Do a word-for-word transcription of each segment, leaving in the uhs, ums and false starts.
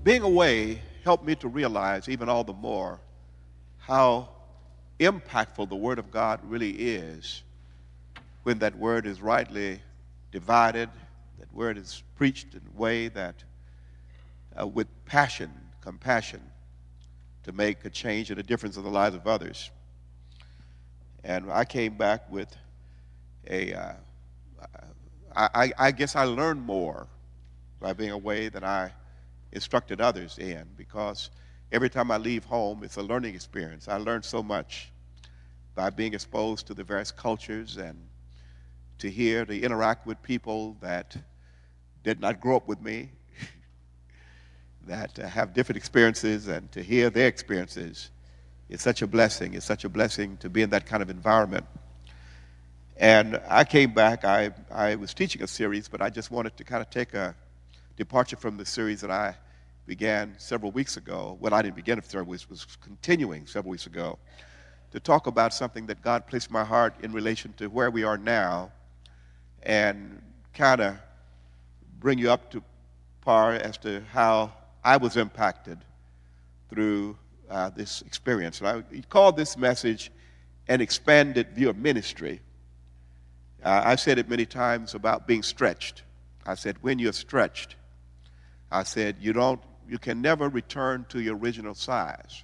being away helped me to realize even all the more how impactful the Word of God really is when that Word is rightly divided, that Word is preached in a way that uh, with passion, compassion, to make a change and a difference in the lives of others. And I came back with a, uh, I, I guess I learned more by being away than I instructed others in, because every time I leave home, it's a learning experience. I learned so much by being exposed to the various cultures and to hear, to interact with people that did not grow up with me, that uh, have different experiences, and to hear their experiences. It's such a blessing. It's such a blessing to be in that kind of environment. And I came back, I, I was teaching a series, but I just wanted to kind of take a departure from the series that I began several weeks ago. Well, I didn't begin it several weeks, it was continuing several weeks ago, to talk about something that God placed in my heart in relation to where we are now, and kind of bring you up to par as to how I was impacted through uh, this experience. And I called this message An Expanded View of Ministry. Uh, I've said it many times about being stretched. I said, when you're stretched, I said, you don't, you can never return to your original size.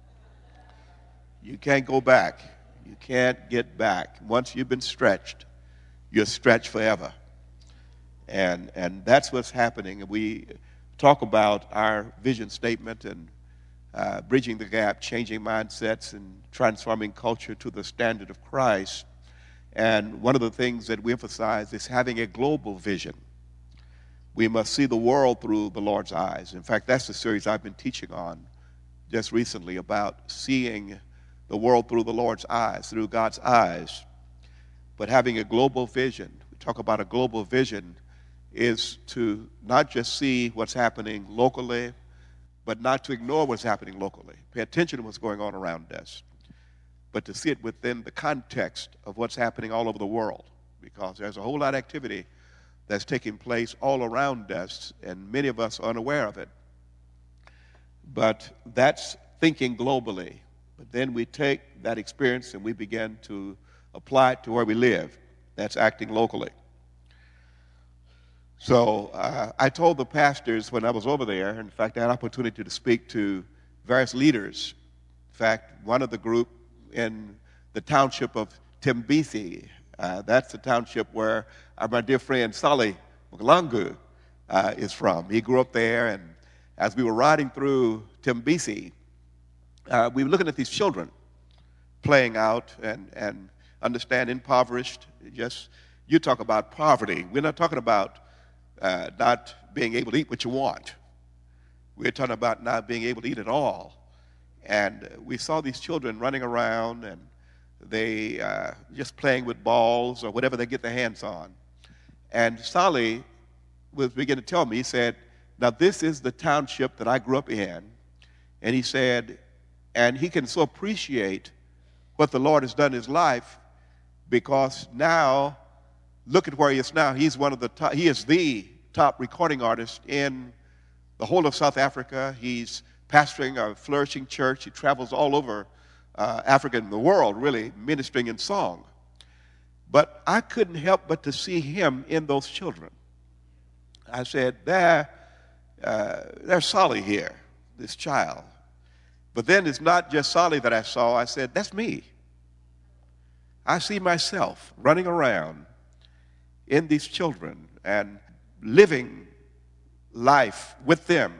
You can't go back. You can't get back. Once you've been stretched, you're stretched forever. And, and that's what's happening. We talk about our vision statement and uh, bridging the gap, changing mindsets, and transforming culture to the standard of Christ. And one of the things that we emphasize is having a global vision. We must see the world through the Lord's eyes. In fact, that's the series I've been teaching on just recently, about seeing the world through the Lord's eyes, through God's eyes. But having a global vision, we talk about a global vision, is to not just see what's happening locally, but not to ignore what's happening locally. Pay attention to what's going on around us, but to see it within the context of what's happening all over the world, because there's a whole lot of activity that's taking place all around us, and many of us are unaware of it. But that's thinking globally. But then we take that experience and we begin to apply it to where we live. That's acting locally. So uh, I told the pastors when I was over there, in fact, I had an opportunity to speak to various leaders. In fact, one of the group in the township of Tembisi, uh, that's the township where our, my dear friend Sally Muglangu uh, is from. He grew up there, and as we were riding through Tembisi, uh, we were looking at these children playing out and, and understand impoverished. Just, you talk about poverty. We're not talking about uh, not being able to eat what you want. We're talking about not being able to eat at all. And we saw these children running around, and they uh, just playing with balls or whatever they get their hands on. And Solly was beginning to tell me, he said, now this is the township that I grew up in. And he said, and he can so appreciate what the Lord has done in his life, because now, look at where he is now. He's one of the top, he is the top recording artist in the whole of South Africa. He's pastoring a flourishing church. He travels all over uh, Africa and the world, really, ministering in song. But I couldn't help but to see him in those children. I said, there, uh, there's Solly here, this child. But then it's not just Solly that I saw. I said, that's me. I see myself running around in these children and living life with them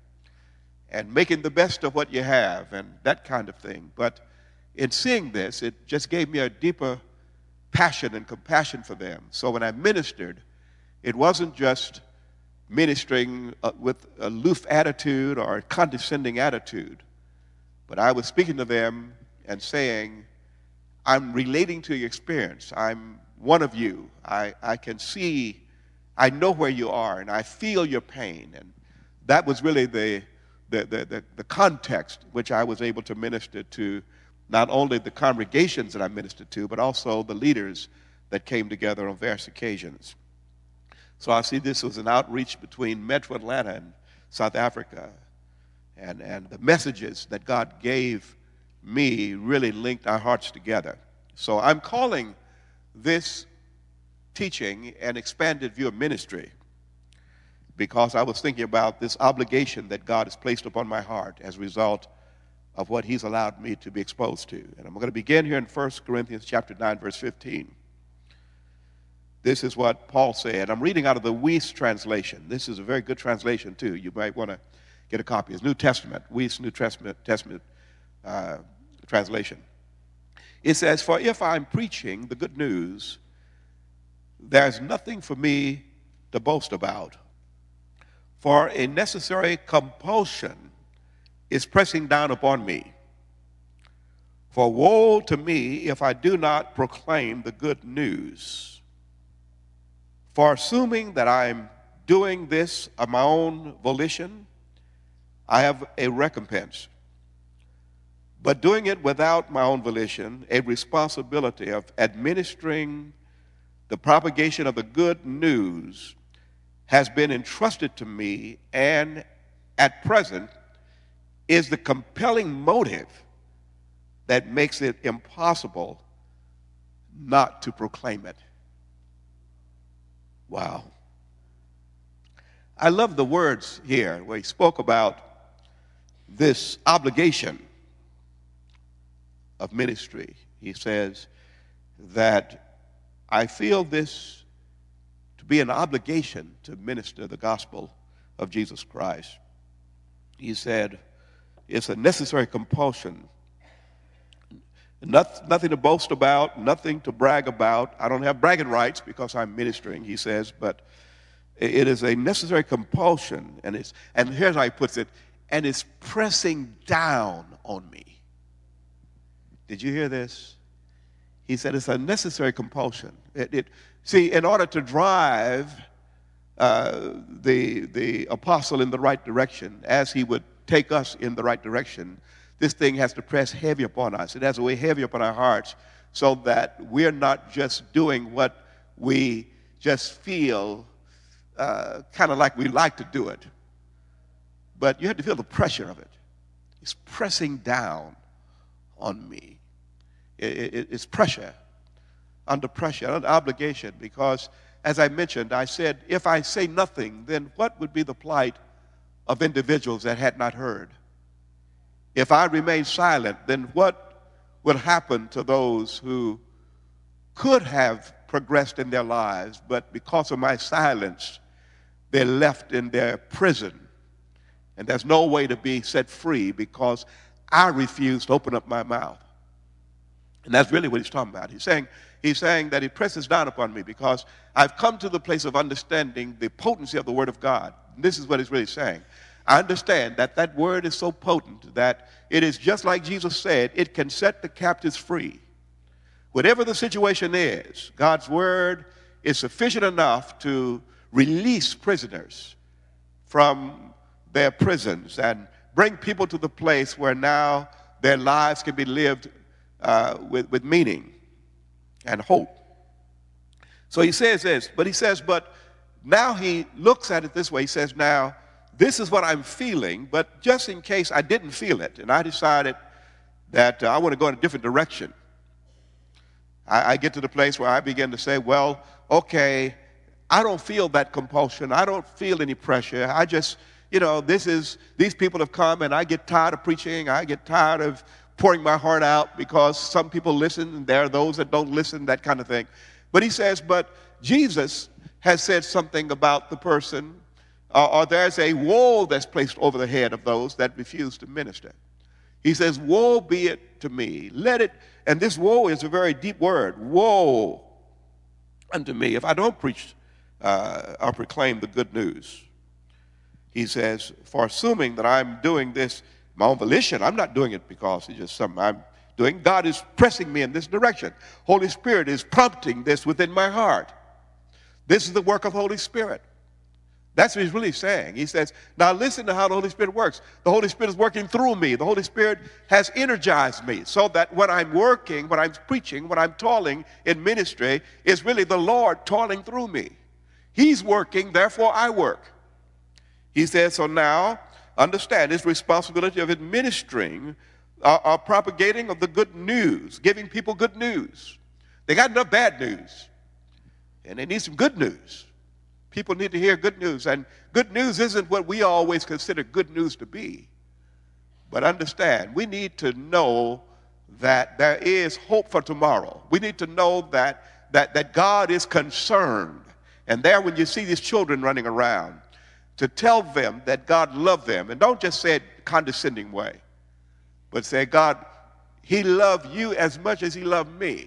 and making the best of what you have and that kind of thing. But in seeing this, it just gave me a deeper passion and compassion for them. So when I ministered, it wasn't just ministering uh, with a aloof attitude or a condescending attitude, but I was speaking to them and saying, I'm relating to your experience. I'm one of you. I, I can see, I know where you are, and I feel your pain. And that was really the, the, the, the, the context which I was able to minister to, not only the congregations that I ministered to, but also the leaders that came together on various occasions. So I see this was an outreach between Metro Atlanta and South Africa. and, and the messages that God gave me really linked our hearts together. So I'm calling this teaching an expanded view of ministry, because I was thinking about this obligation that God has placed upon my heart as a result of what he's allowed me to be exposed to. And I'm going to begin here in First Corinthians chapter nine, verse fifteen. This is what Paul said. I'm reading out of the Weiss translation. This is a very good translation, too. You might want to get a copy. It's New Testament, Weiss New Testament, Testament uh, translation. It says, "For if I'm preaching the good news, there's nothing for me to boast about. For a necessary compulsion is pressing down upon me. For woe to me if I do not proclaim the good news. For assuming that I'm doing this of my own volition, I have a recompense. But doing it without my own volition, a responsibility of administering the propagation of the good news has been entrusted to me, and at present is the compelling motive that makes it impossible not to proclaim it." Wow. I love the words here where he spoke about this obligation of ministry. He says that I feel this to be an obligation to minister the gospel of Jesus Christ. He said it's a necessary compulsion. Not, nothing to boast about, nothing to brag about. I don't have bragging rights because I'm ministering, he says, but it is a necessary compulsion, and it's, and here's how he puts it, and it's pressing down on me. Did you hear this? He said it's a necessary compulsion. It, it, see, in order to drive uh, the, the apostle in the right direction, as he would take us in the right direction, this thing has to press heavy upon us. It has to weigh heavy upon our hearts so that we're not just doing what we just feel uh, kind of like we like to do it. But you have to feel the pressure of it. It's pressing down on me. It, it, it's pressure, under pressure, under obligation, because as I mentioned, I said, if I say nothing, then what would be the plight of individuals that had not heard? If I remain silent, then what would happen to those who could have progressed in their lives, but because of my silence, they're left in their prison, and there's no way to be set free because I refuse to open up my mouth? And that's really what he's talking about. He's saying, he's saying that it presses down upon me because I've come to the place of understanding the potency of the Word of God. And this is what he's really saying. I understand that that word is so potent that it is just like Jesus said, it can set the captives free. Whatever the situation is, God's word is sufficient enough to release prisoners from their prisons and bring people to the place where now their lives can be lived uh, with, with meaning and hope. So he says this, but he says, but now he looks at it this way. He says, now, this is what I'm feeling, but just in case I didn't feel it, and I decided that uh, I want to go in a different direction, I, I get to the place where I begin to say, well, okay, I don't feel that compulsion. I don't feel any pressure. I just, you know, this is, these people have come, and I get tired of preaching. I get tired of pouring my heart out because some people listen, and there are those that don't listen, that kind of thing. But he says, but Jesus has said something about the person, Uh, or there's a woe that's placed over the head of those that refuse to minister. He says, woe be it to me. Let it, and this woe is a very deep word. Woe unto me if I don't preach uh, or proclaim the good news. He says, for assuming that I'm doing this my own volition, I'm not doing it because it's just something I'm doing. God is pressing me in this direction. Holy Spirit is prompting this within my heart. This is the work of Holy Spirit. That's what he's really saying. He says, now listen to how the Holy Spirit works. The Holy Spirit is working through me. The Holy Spirit has energized me so that when I'm working, when I'm preaching, when I'm toiling in ministry, it's really the Lord toiling through me. He's working, therefore I work. He says, so now understand his responsibility of administering uh, or propagating of the good news, giving people good news. They got enough bad news, and they need some good news. People need to hear good news, and good news isn't what we always consider good news to be. But understand, we need to know that there is hope for tomorrow. We need to know that, that, that God is concerned. And there, when you see these children running around, to tell them that God loved them. And don't just say it in a condescending way, but say, God, he loved you as much as he loved me.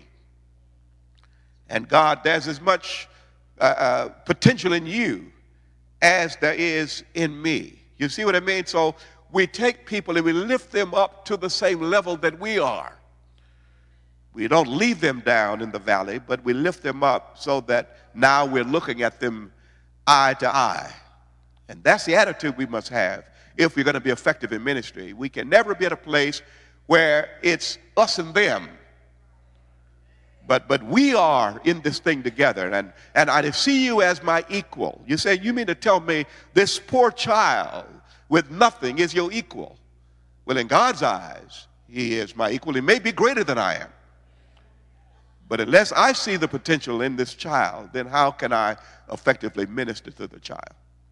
And God, there's as much uh, uh, potential in you as there is in me. You see what I mean? So we take people and we lift them up to the same level that we are. We don't leave them down in the valley, but we lift them up so that now we're looking at them eye to eye. And that's the attitude we must have if we're going to be effective in ministry. We can never be at a place where it's us and them. But but we are in this thing together, and, and I see you as my equal. You say, you mean to tell me this poor child with nothing is your equal? Well, in God's eyes, he is my equal. He may be greater than I am. But unless I see the potential in this child, then how can I effectively minister to the child?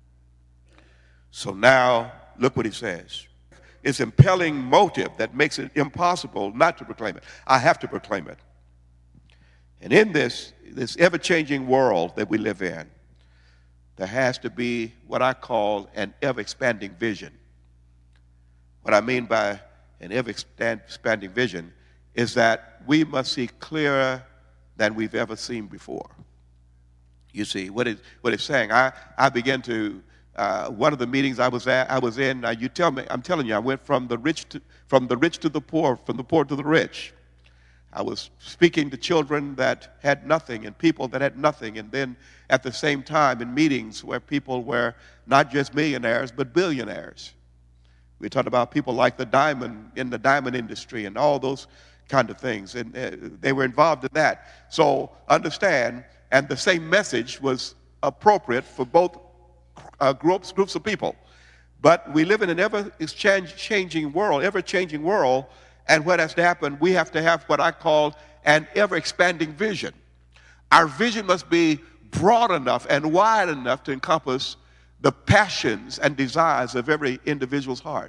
So now, look what he says. It's impelling motive that makes it impossible not to proclaim it. I have to proclaim it. And in this, this ever-changing world that we live in, there has to be what I call an ever-expanding vision. What I mean by an ever-expanding vision is that we must see clearer than we've ever seen before. You see, what, is, what it's saying, I, I began to, uh, one of the meetings I was at, I was in, uh, you tell me, I'm telling you, I went from the rich to, from the rich to the poor, from the poor to the rich. I was speaking to children that had nothing and people that had nothing, and then at the same time in meetings where people were not just millionaires but billionaires. We talked about people like the diamond, in the diamond industry and all those kind of things, and uh, they were involved in that. So understand, and the same message was appropriate for both uh, groups, groups of people. But we live in an ever-changing world, ever-changing world, and what has to happen, we have to have what I call an ever-expanding vision. Our vision must be broad enough and wide enough to encompass the passions and desires of every individual's heart.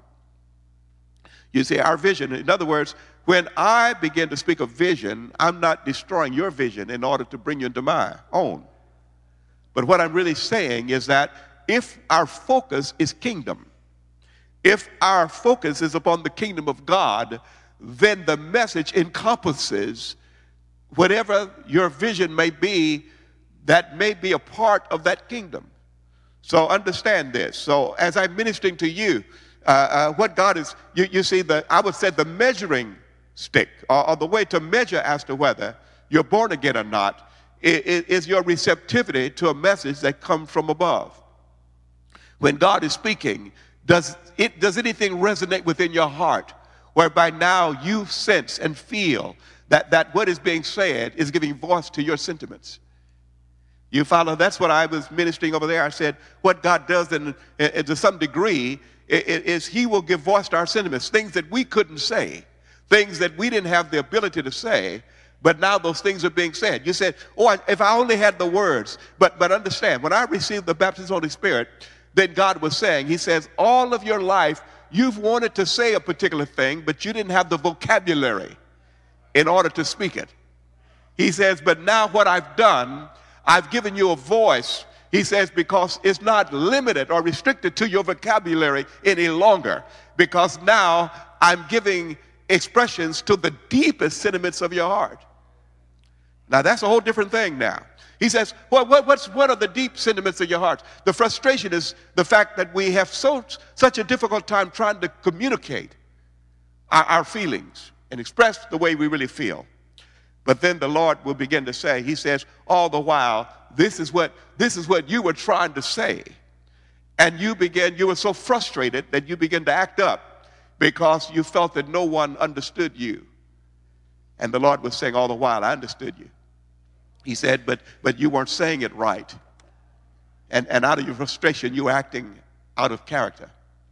You see, our vision, in other words, when I begin to speak of vision, I'm not destroying your vision in order to bring you into my own. But what I'm really saying is that if our focus is kingdom, if our focus is upon the kingdom of God, then the message encompasses whatever your vision may be that may be a part of that kingdom. So understand this. So as I'm ministering to you, uh, uh, what God is, you, you see, the I would say the measuring stick, or, or the way to measure as to whether you're born again or not, is, is your receptivity to a message that comes from above. When God is speaking, does it does anything resonate within your heart, whereby now you sense and feel that, that what is being said is giving voice to your sentiments? You follow? That's what I was ministering over there. I said what God does in, in, to some degree is he will give voice to our sentiments, things that we couldn't say, things that we didn't have the ability to say, but now those things are being said. You said, oh, if I only had the words. But, but understand, when I received the baptism of the Holy Spirit, then God was saying, he says, all of your life, you've wanted to say a particular thing, but you didn't have the vocabulary in order to speak it. He says, but now what I've done, I've given you a voice. He says, because it's not limited or restricted to your vocabulary any longer, because now I'm giving expressions to the deepest sentiments of your heart. Now that's a whole different thing now. He says, what, what, what's, what are the deep sentiments of your heart? The frustration is the fact that we have so, such a difficult time trying to communicate our, our feelings and express the way we really feel. But then the Lord will begin to say, he says, all the while, this is what, this is what you were trying to say. And you began, you were so frustrated that you began to act up because you felt that no one understood you. And the Lord was saying all the while, I understood you. He said, but but you weren't saying it right. And, and out of your frustration, you were acting out of character.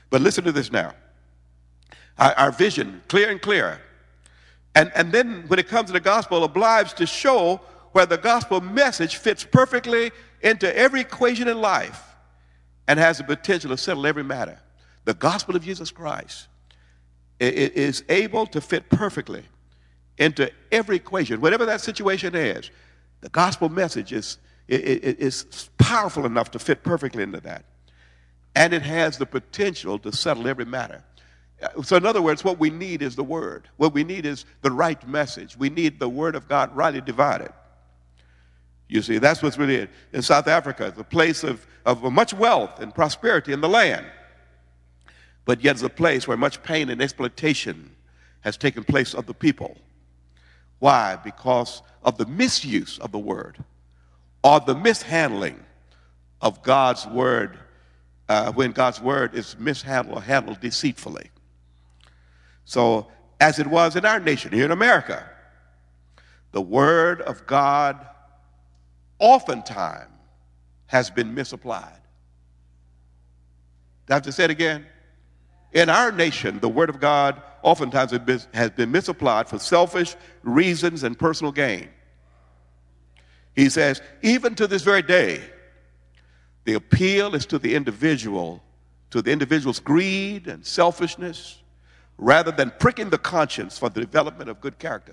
But listen to this now. Our, our vision, clear and clearer. And, and then when it comes to the gospel, obliged to show where the gospel message fits perfectly into every equation in life and has the potential to settle every matter. The gospel of Jesus Christ is able to fit perfectly into every equation, whatever that situation is. The gospel message is, is powerful enough to fit perfectly into that. And it has the potential to settle every matter. So in other words, what we need is the word. What we need is the right message. We need the word of God rightly divided. You see, that's what's really it. In South Africa, the place of, of much wealth and prosperity in the land. But yet it's a place where much pain and exploitation has taken place of the people. Why? Because of the misuse of the word or the mishandling of God's word uh, when God's word is mishandled or handled deceitfully. So, as it was in our nation, here in America, the word of God oftentimes has been misapplied. Do I have to say it again? In our nation, the word of God oftentimes has been misapplied for selfish reasons and personal gain. He says, even to this very day, the appeal is to the individual, to the individual's greed and selfishness, rather than pricking the conscience for the development of good character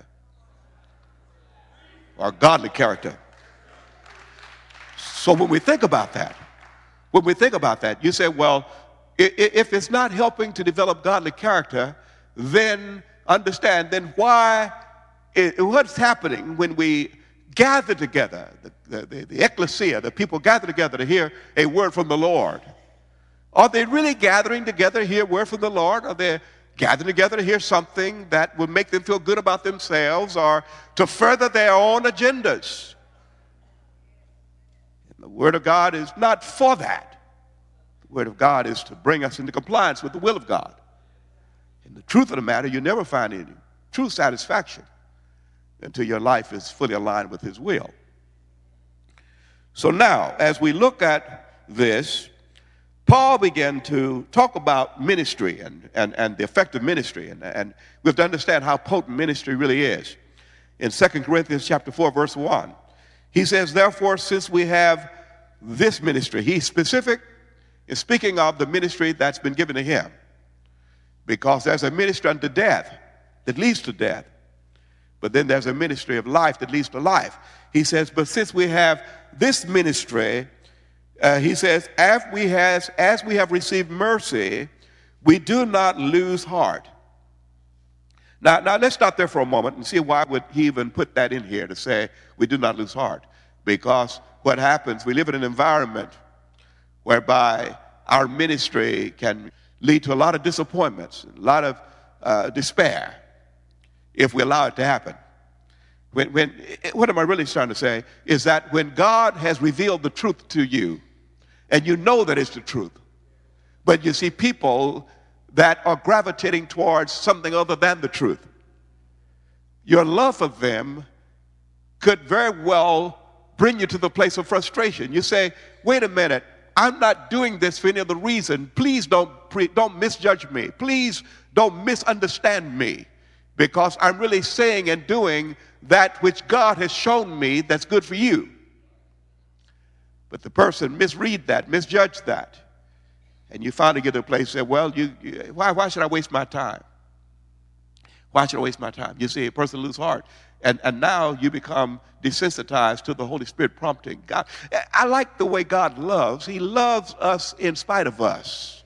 or godly character. So when we think about that, when we think about that, you say, well, if it's not helping to develop godly character, then understand, then why, what's happening when we gather together, the, the, the ecclesia, the people gather together to hear a word from the Lord? Are they really gathering together to hear a word from the Lord? Are they gathering together to hear something that will make them feel good about themselves or to further their own agendas? And the Word of God is not for that. The Word of God is to bring us into compliance with the will of God. And the truth of the matter, you never find any true satisfaction until your life is fully aligned with His will. So now, as we look at this, Paul began to talk about ministry and, and, and the effect of ministry. And, and we have to understand how potent ministry really is. In Second Corinthians chapter four, verse one, he says, therefore, since we have this ministry, he's specific in speaking of the ministry that's been given to him. Because there's a ministry unto death that leads to death. But then there's a ministry of life that leads to life. He says, but since we have this ministry, Uh, he says, as we, has, as we have received mercy, we do not lose heart. Now, now, let's stop there for a moment and see why would he even put that in here to say we do not lose heart. Because what happens, we live in an environment whereby our ministry can lead to a lot of disappointments, a lot of uh, despair if we allow it to happen. When, when, what am I really trying to say is that when God has revealed the truth to you, and you know that it's the truth, but you see people that are gravitating towards something other than the truth, your love for them could very well bring you to the place of frustration. You say, wait a minute, I'm not doing this for any other reason. Please don't, pre- don't misjudge me. Please don't misunderstand me, because I'm really saying and doing that which God has shown me that's good for you. But the person misread that, misjudged that. And you finally get to a place and say, well, you, you, why, why should I waste my time? Why should I waste my time? You see, a person loses heart. And, and now you become desensitized to the Holy Spirit prompting. God, I like the way God loves. He loves us in spite of us.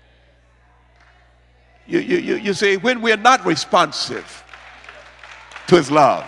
You, you, you, you see, when we're not responsive to His love,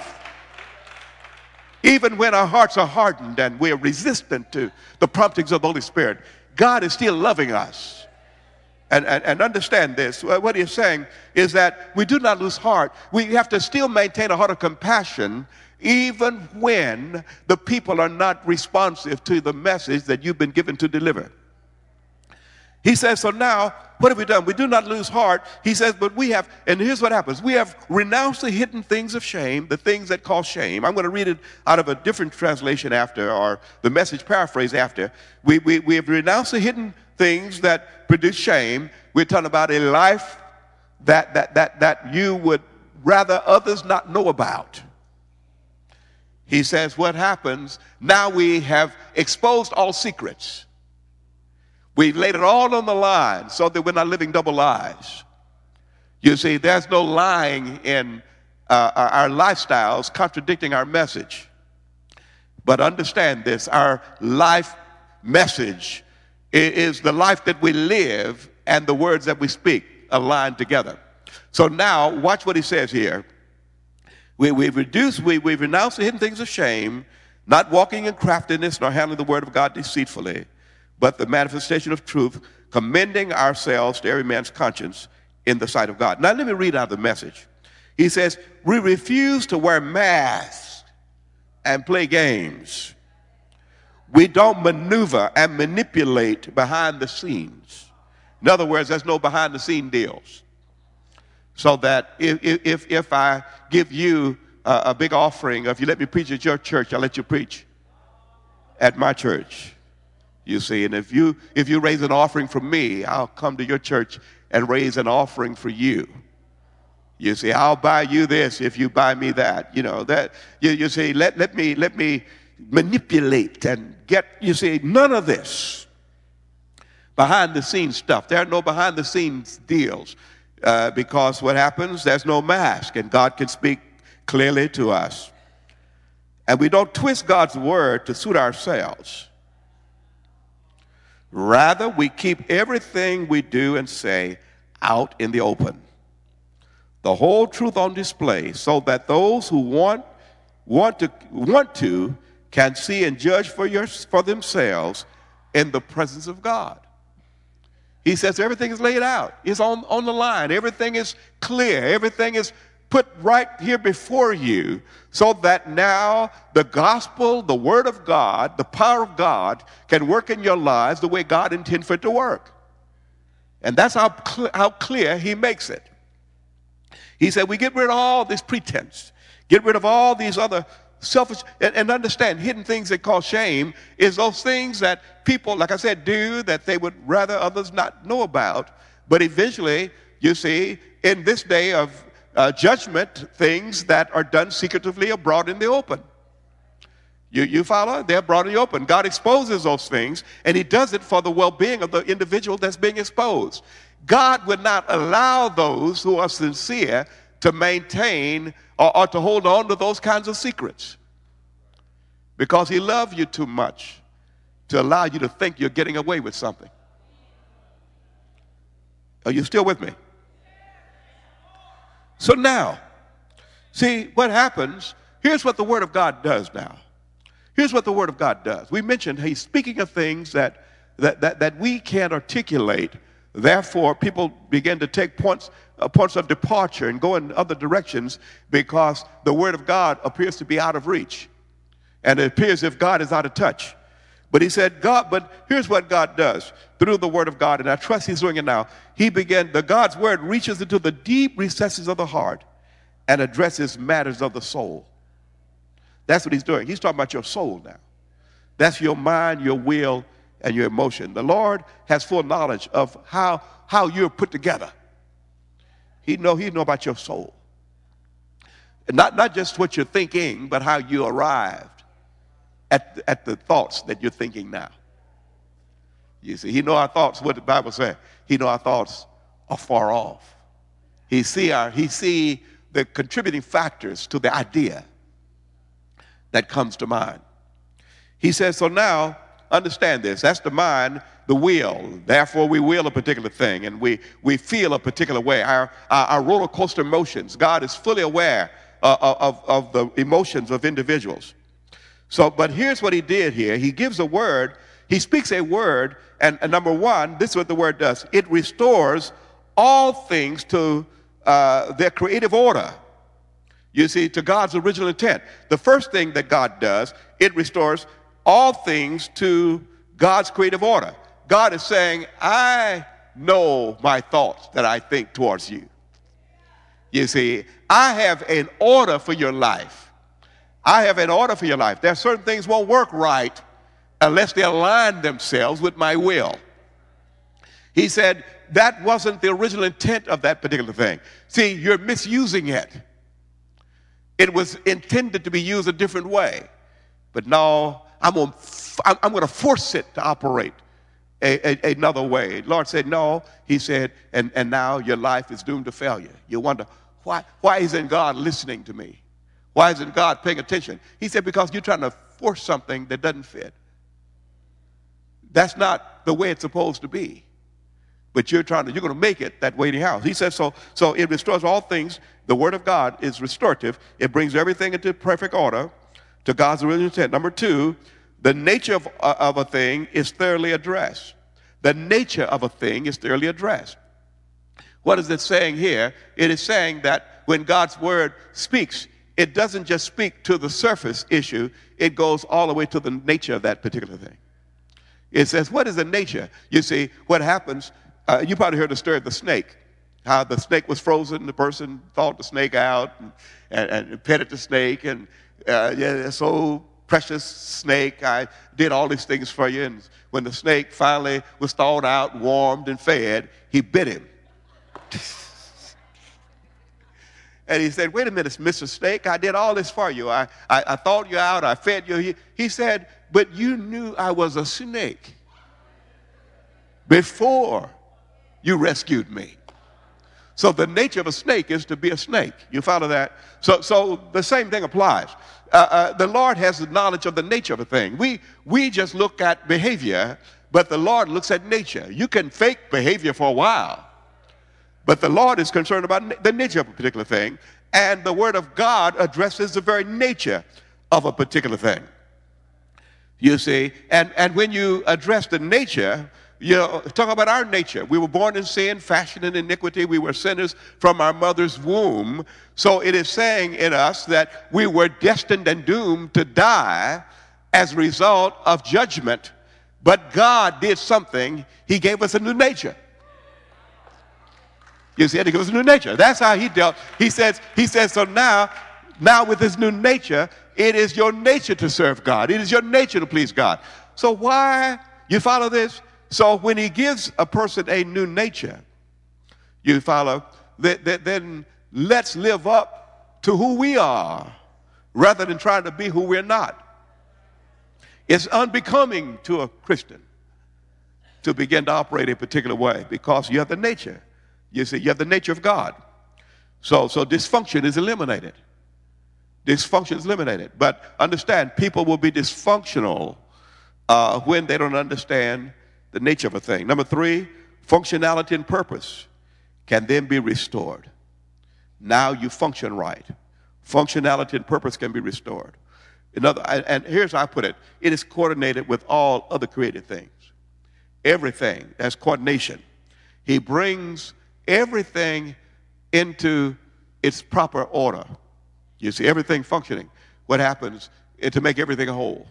even when our hearts are hardened and we're resistant to the promptings of the Holy Spirit, God is still loving us. And, and, and understand this. What he's saying is that we do not lose heart. We have to still maintain a heart of compassion even when the people are not responsive to the message that you've been given to deliver. He says, so now, what have we done? We do not lose heart. He says, but we have, and here's what happens. We have renounced the hidden things of shame, the things that cause shame. I'm going to read it out of a different translation after, or the Message paraphrase after. We, we, we have renounced the hidden things that produce shame. We're talking about a life that, that, that, that you would rather others not know about. He says, what happens, now we have exposed all secrets. We've laid it all on the line so that we're not living double lives. You see, there's no lying in uh, our lifestyles contradicting our message. But understand this, our life message is the life that we live and the words that we speak aligned together. So now, watch what he says here. We, we've reduced, we, we've renounced the hidden things of shame, not walking in craftiness nor handling the word of God deceitfully, but the manifestation of truth, commending ourselves to every man's conscience in the sight of God. Now let me read out the message. He says, we refuse to wear masks and play games. We don't maneuver and manipulate behind the scenes. In other words, there's no behind the scene deals. So that if, if, if I give you a, a big offering, if you let me preach at your church, I'll let you preach at my church. You see, and if you if you raise an offering for me, I'll come to your church and raise an offering for you. You see, I'll buy you this if you buy me that. You know, that you, you see, let, let me let me manipulate and get, you see, none of this behind the scenes stuff. There are no behind the scenes deals. Uh, because what happens, there's no mask, and God can speak clearly to us. And we don't twist God's word to suit ourselves. Rather, we keep everything we do and say out in the open. The whole truth on display, so that those who want want to want to can see and judge for your, for themselves in the presence of God. He says everything is laid out. It's on, on the line. Everything is clear. Everything is put right here before you, so that now the gospel, the word of God, the power of God can work in your lives the way God intended for it to work. And that's how, cl- how clear he makes it. He said we get rid of all this pretense. Get rid of all these other selfish, and, and understand hidden things that cause shame is those things that people, like I said, do that they would rather others not know about. But eventually, you see, in this day of uh, judgment, things that are done secretively are brought in the open. You, you follow? They're brought in the open. God exposes those things, and he does it for the well-being of the individual that's being exposed. God would not allow those who are sincere to maintain or, or to hold on to those kinds of secrets, because he loves you too much to allow you to think you're getting away with something. Are you still with me? So now, see what happens. Here's what the Word of God does now. Here's what the Word of God does. We mentioned he's speaking of things that, that, that, that we can't articulate. Therefore, people begin to take points, uh, points of departure and go in other directions because the Word of God appears to be out of reach. And it appears as if God is out of touch. But he said, God, but here's what God does through the Word of God, and I trust he's doing it now. He began, the God's Word reaches into the deep recesses of the heart and addresses matters of the soul. That's what he's doing. He's talking about your soul now. That's your mind, your will, and your emotion. The Lord has full knowledge of how, how you're put together. He know, he know about your soul. And not, not just what you're thinking, but how you arrived at, at the thoughts that you're thinking now. You see, he know our thoughts, what the Bible says. He know our thoughts are far off. He see our, he see the contributing factors to the idea that comes to mind. He says, so now, understand this. That's the mind, the will. Therefore, we will a particular thing, and we, we feel a particular way. Our, our, our roller coaster emotions. God is fully aware uh, of, of the emotions of individuals. So, but here's what he did here. He gives a word. He speaks a word, and, and number one, this is what the word does. It restores all things to uh, their creative order. You see, to God's original intent. The first thing that God does, it restores all things to God's creative order. God is saying, I know my thoughts that I think towards you. You see, I have an order for your life. I have an order for your life. There are certain things won't work right unless they align themselves with my will. He said that wasn't the original intent of that particular thing. See, you're misusing it. It was intended to be used a different way. But no, I'm going I'm going to force it to operate a, a, another way. Lord said, no. He said, and, and now your life is doomed to failure. You wonder, why, why isn't God listening to me? Why isn't God paying attention? He said, because you're trying to force something that doesn't fit. That's not the way it's supposed to be. But you're trying to, you're going to make it that way anyhow. He says, so, so it restores all things. The Word of God is restorative. It brings everything into perfect order to God's original intent. Number two, the nature of, uh, of a thing is thoroughly addressed. The nature of a thing is thoroughly addressed. What is it saying here? It is saying that when God's Word speaks, it doesn't just speak to the surface issue. It goes all the way to the nature of that particular thing. It says, what is the nature? You see, what happens, uh, you probably heard the story of the snake, how the snake was frozen, the person thawed the snake out and, and, and petted the snake, and uh, yeah, so precious snake, I did all these things for you. And when the snake finally was thawed out, warmed, and fed, he bit him. And he said, wait a minute, Mister Snake, I did all this for you. I, I, I thawed you out, I fed you. He, he said, but you knew I was a snake before you rescued me. So the nature of a snake is to be a snake. You follow that? So, so the same thing applies. Uh, uh, the Lord has the knowledge of the nature of a thing. We, we just look at behavior, but the Lord looks at nature. You can fake behavior for a while, but the Lord is concerned about the nature of a particular thing, and the Word of God addresses the very nature of a particular thing. You see, and, and when you address the nature, you know, talk about our nature. We were born in sin, fashioned in iniquity. We were sinners from our mother's womb. So it is saying in us that we were destined and doomed to die as a result of judgment. But God did something. He gave us a new nature. You see, he gave us a new nature. That's how he dealt. He says, he says, so now, now with this new nature, it is your nature to serve God. It is your nature to please God. So why, you follow this? So when he gives a person a new nature, you follow, that, that, then let's live up to who we are rather than trying to be who we're not. It's unbecoming to a Christian to begin to operate a particular way because you have the nature. You see, you have the nature of God. So, so dysfunction is eliminated. Dysfunction is eliminated. But understand, people will be dysfunctional uh, when they don't understand the nature of a thing. Number three, functionality and purpose can then be restored. Now you function right. Functionality and purpose can be restored. Another, and here's how I put it. It is coordinated with all other created things. Everything, that's coordination. He brings everything into its proper order. You see, everything functioning. What happens is to make everything a whole.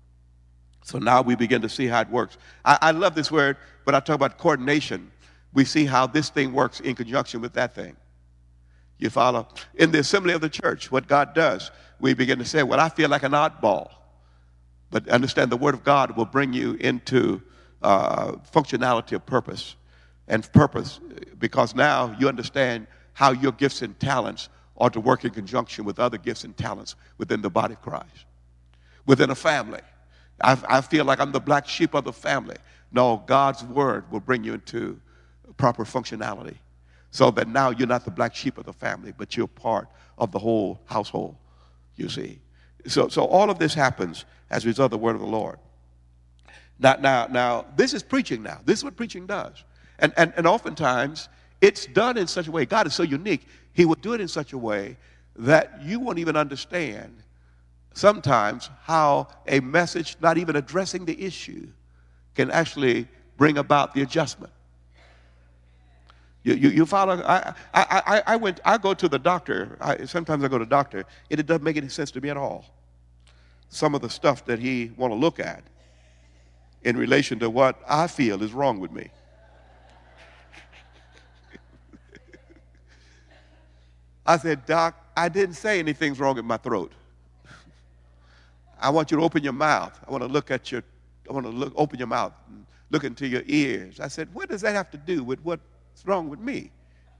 So now we begin to see how it works. I, I love this word, but I talk about coordination. We see how this thing works in conjunction with that thing. You follow? In the assembly of the church, what God does, we begin to say, well, I feel like an oddball. But understand the Word of God will bring you into uh, functionality of purpose. And purpose, because now you understand how your gifts and talents are to work in conjunction with other gifts and talents within the body of Christ, within a family. I, I feel like I'm the black sheep of the family. No, God's Word will bring you into proper functionality so that now you're not the black sheep of the family, but you're part of the whole household, you see. So, so all of this happens as a result of the Word of the Lord. Now, now, now this is preaching now. This is what preaching does. And, and, and oftentimes, it's done in such a way. God is so unique. He will do it in such a way that you won't even understand sometimes how a message not even addressing the issue can actually bring about the adjustment. You, you, you follow? I, I, I, I, went, I go to the doctor. I, sometimes I go to the doctor, and it doesn't make any sense to me at all. Some of the stuff that he want to look at in relation to what I feel is wrong with me. I said, Doc, I didn't say anything's wrong with my throat. I want you to open your mouth. I want to look at your, I want to look, open your mouth and look into your ears. I said, what does that have to do with what's wrong with me?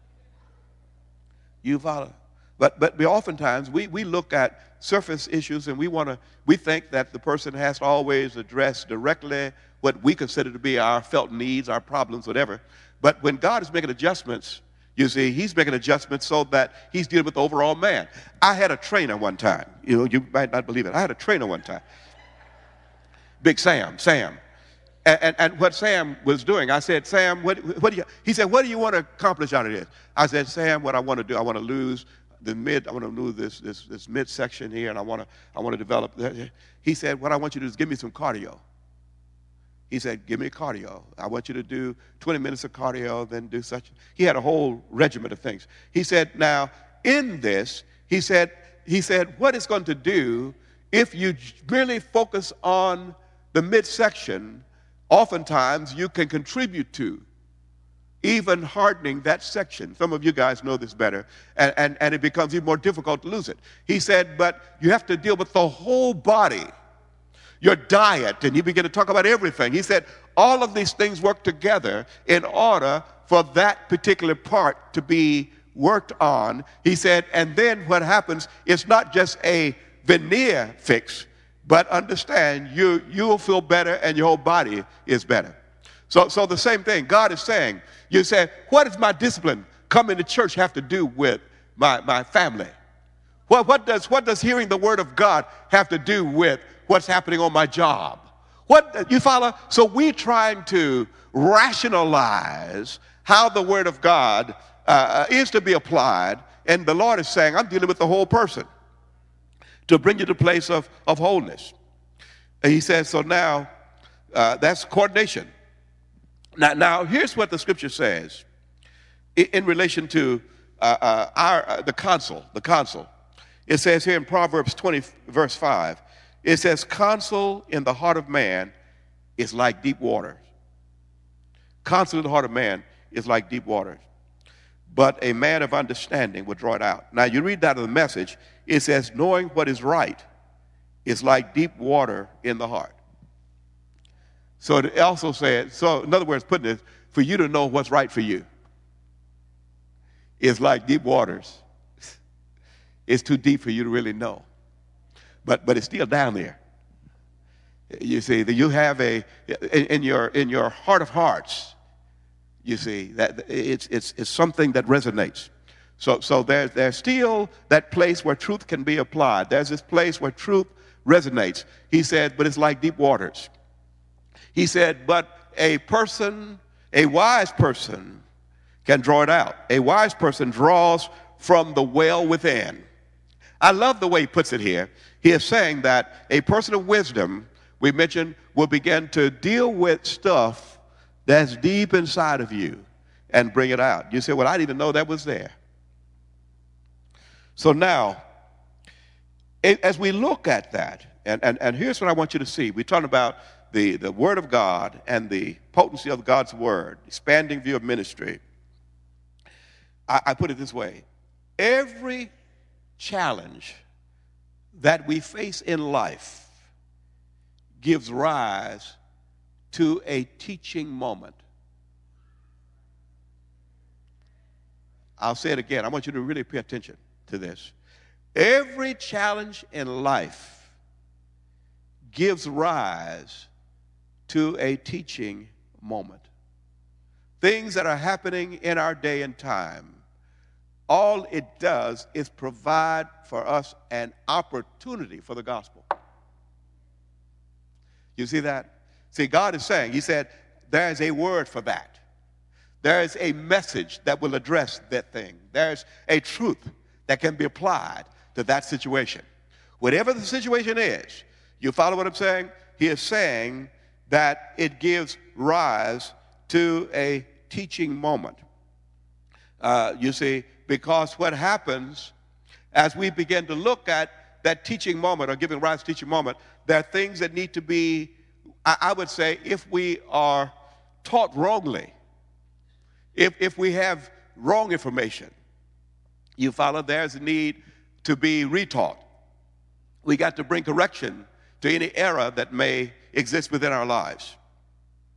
You follow? But but we oftentimes we, we look at surface issues and we want to we think that the person has to always address directly what we consider to be our felt needs, our problems, whatever. But when God is making adjustments, you see, he's making adjustments so that he's dealing with the overall man. I had a trainer one time. You know, you might not believe it. I had a trainer one time. Big Sam, Sam. And, and, and what Sam was doing, I said, Sam, what, what do you, he said, what do you want to accomplish out of this? I said, Sam, what I want to do, I want to lose the mid, I want to lose this, this, this midsection here, and I want to, I want to develop that. He said, what I want you to do is give me some cardio. He said, give me cardio. I want you to do twenty minutes of cardio, then do such. He had a whole regimen of things. He said, now, in this, he said, he said, what it's going to do if you merely focus on the midsection, oftentimes you can contribute to even hardening that section. Some of you guys know this better, and, and, and it becomes even more difficult to lose it. He said, but you have to deal with the whole body. Your diet, and he began to talk about everything. He said all of these things work together in order for that particular part to be worked on. He said, and then what happens, it's not just a veneer fix, but understand you, you'll feel better and your whole body is better. So, so the same thing, God is saying, you say, what does my discipline coming to church have to do with my, my family? Well, what does, what does hearing the word of God have to do with what's happening on my job? What, you follow? So we're trying to rationalize how the word of God uh, is to be applied, and the Lord is saying, I'm dealing with the whole person to bring you to a place of, of wholeness. And he says, so now uh, that's coordination. Now, now, here's what the scripture says in, in relation to uh, uh, our uh, the counsel, the counsel. It says here in Proverbs twenty, verse five, it says, counsel in the heart of man is like deep waters. Counsel in the heart of man is like deep waters. But a man of understanding will draw it out. Now, you read that in the Message, it says, knowing what is right is like deep water in the heart. So it also said, so in other words, putting it, for you to know what's right for you is like deep waters. It's too deep for you to really know. But but it's still down there. You see, that you have a, in, in your in your heart of hearts, you see, that it's it's it's something that resonates. So so there's there's still that place where truth can be applied. There's this place where truth resonates. He said, but it's like deep waters. He said, but a person, a wise person can draw it out. A wise person draws from the well within. I love the way he puts it here. He is saying that a person of wisdom, we mentioned, will begin to deal with stuff that's deep inside of you and bring it out. You say, well, I didn't even know that was there. So now, as we look at that, and, and, and here's what I want you to see. We're talking about the, the Word of God and the potency of God's Word, expanding view of ministry. I, I put it this way. Every challenge that we face in life gives rise to a teaching moment. I'll say it again. I want you to really pay attention to this. Every challenge in life gives rise to a teaching moment. Things that are happening in our day and time, all it does is provide for us an opportunity for the gospel. You see that? See, God is saying, he said, there's a word for that. There is a message that will address that thing. There's a truth that can be applied to that situation. Whatever the situation is, you follow what I'm saying? He is saying that it gives rise to a teaching moment. Uh, you see, because what happens as we begin to look at that teaching moment or giving rise to teaching moment, there are things that need to be, I, I would say, if we are taught wrongly, if, if we have wrong information, you follow, there's a need to be retaught. We got to bring correction to any error that may exist within our lives.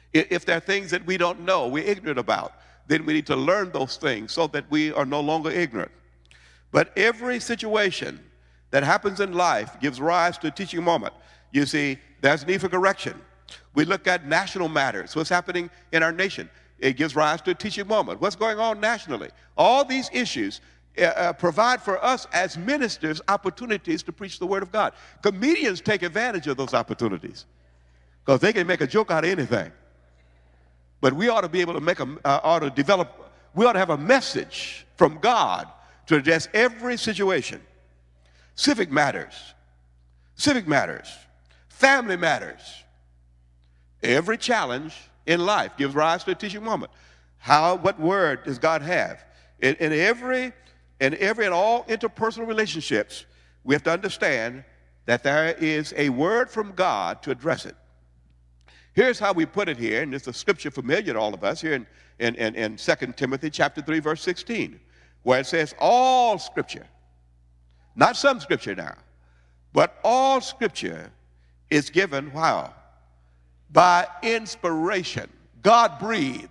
I- If there are things that we don't know, we're ignorant about, then we need to learn those things so that we are no longer ignorant. But every situation that happens in life gives rise to a teaching moment. You see, there's need for correction. We look at national matters, what's happening in our nation. It gives rise to a teaching moment. What's going on nationally? All these issues uh, uh, provide for us as ministers opportunities to preach the Word of God. Comedians take advantage of those opportunities because they can make a joke out of anything. But we ought to be able to make a, uh, ought to develop, we ought to have a message from God to address every situation. Civic matters, civic matters, family matters. Every challenge in life gives rise to a teaching moment. How, what word does God have? In, in every, in every and all interpersonal relationships, we have to understand that there is a word from God to address it. Here's how we put it here, and it's a scripture familiar to all of us here in, in, in, in Second Timothy chapter three, verse sixteen, where it says, all scripture, not some scripture now, but all scripture is given, wow, by inspiration. God breathed.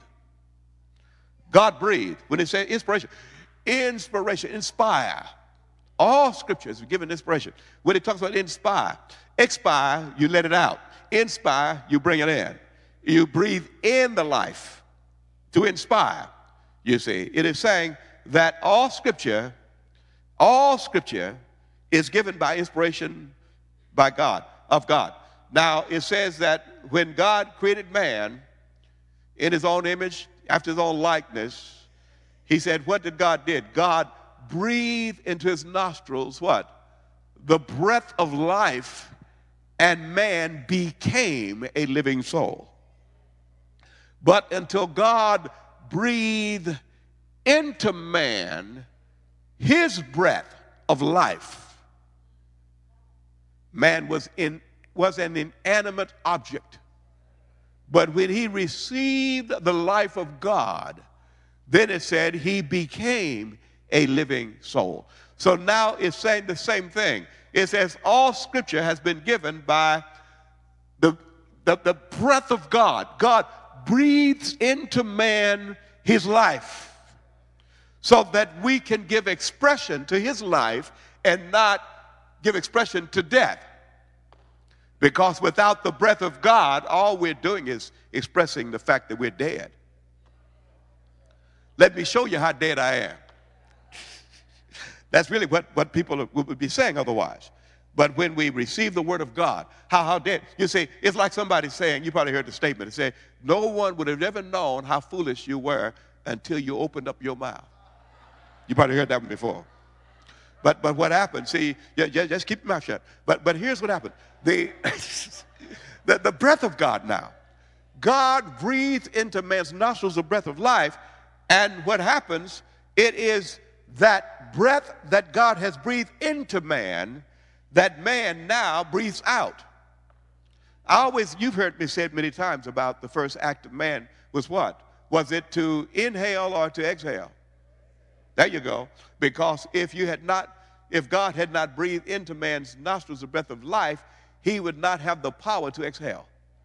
God breathed. When it says inspiration, inspiration, inspire. All scriptures are given inspiration. When it talks about inspire, expire, you let it out. Inspire, you bring it in. You breathe in the life to inspire. You see, it is saying that all scripture, all scripture is given by inspiration by God, of God. Now, it says that when God created man in his own image, after his own likeness, he said, what did God did? God breathed into his nostrils what? The breath of life, and man became a living soul. But until God breathed into man his breath of life, man was in was an inanimate object. But when he received the life of God, then it said he became a living soul. So now it's saying the same thing. It says all scripture has been given by the, the, the breath of God. God breathes into man his life so that we can give expression to his life and not give expression to death. Because without the breath of God, all we're doing is expressing the fact that we're dead. Let me show you how dead I am. That's really what, what people would be saying otherwise. But when we receive the word of God, how, how dead. You see, it's like somebody saying, you probably heard the statement, it said, no one would have ever known how foolish you were until you opened up your mouth. You probably heard that one before. But but what happened? See, just, just keep your mouth shut. But but here's what happened. The, the the breath of God now. God breathes into man's nostrils the breath of life, and what happens? It is that breath that God has breathed into man that man now breathes out. I always, you've heard me say it many times about the first act of man was what? Was it to inhale or to exhale? There you go. Because if you had not, if God had not breathed into man's nostrils the breath of life, he would not have the power to exhale.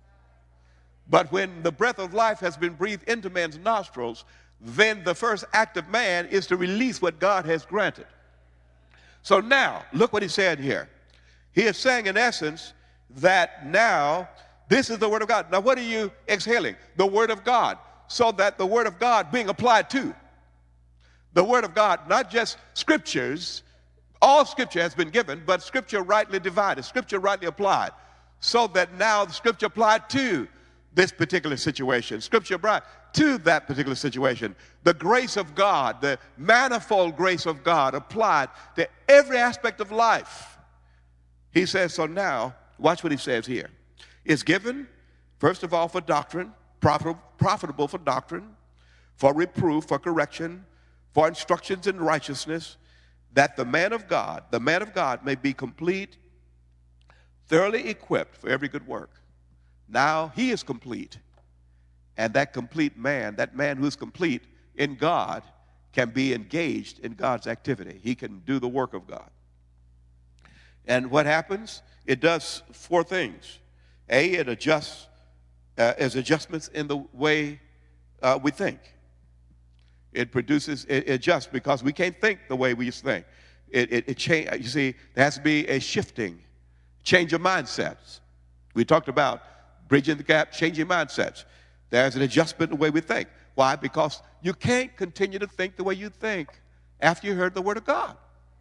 But when the breath of life has been breathed into man's nostrils, then the first act of man is to release what God has granted. So now, look what he said here. He is saying in essence that now this is the word of God. Now what are you exhaling? The word of God. So that the word of God being applied to. The word of God, not just scriptures, all scripture has been given, but scripture rightly divided, scripture rightly applied, so that now the scripture applied to this particular situation, scripture brought to that particular situation. The grace of God, the manifold grace of God applied to every aspect of life. He says, so now, watch what he says here. It's given, first of all, for doctrine, profitable, profitable for doctrine, for reproof, for correction, for instructions in righteousness, that the man of God, the man of God may be complete, thoroughly equipped for every good work. Now he is complete. And that complete man, that man who is complete in God, can be engaged in God's activity. He can do the work of God. And what happens? It does four things. A, it adjusts uh, is adjustments in the way uh, we think. It produces, it adjusts because we can't think the way we used to think. It, it, it change, you see, there has to be a shifting, change of mindsets. We talked about bridging the gap, changing mindsets. There's an adjustment in the way we think. Why? Because you can't continue to think the way you think after you heard the Word of God.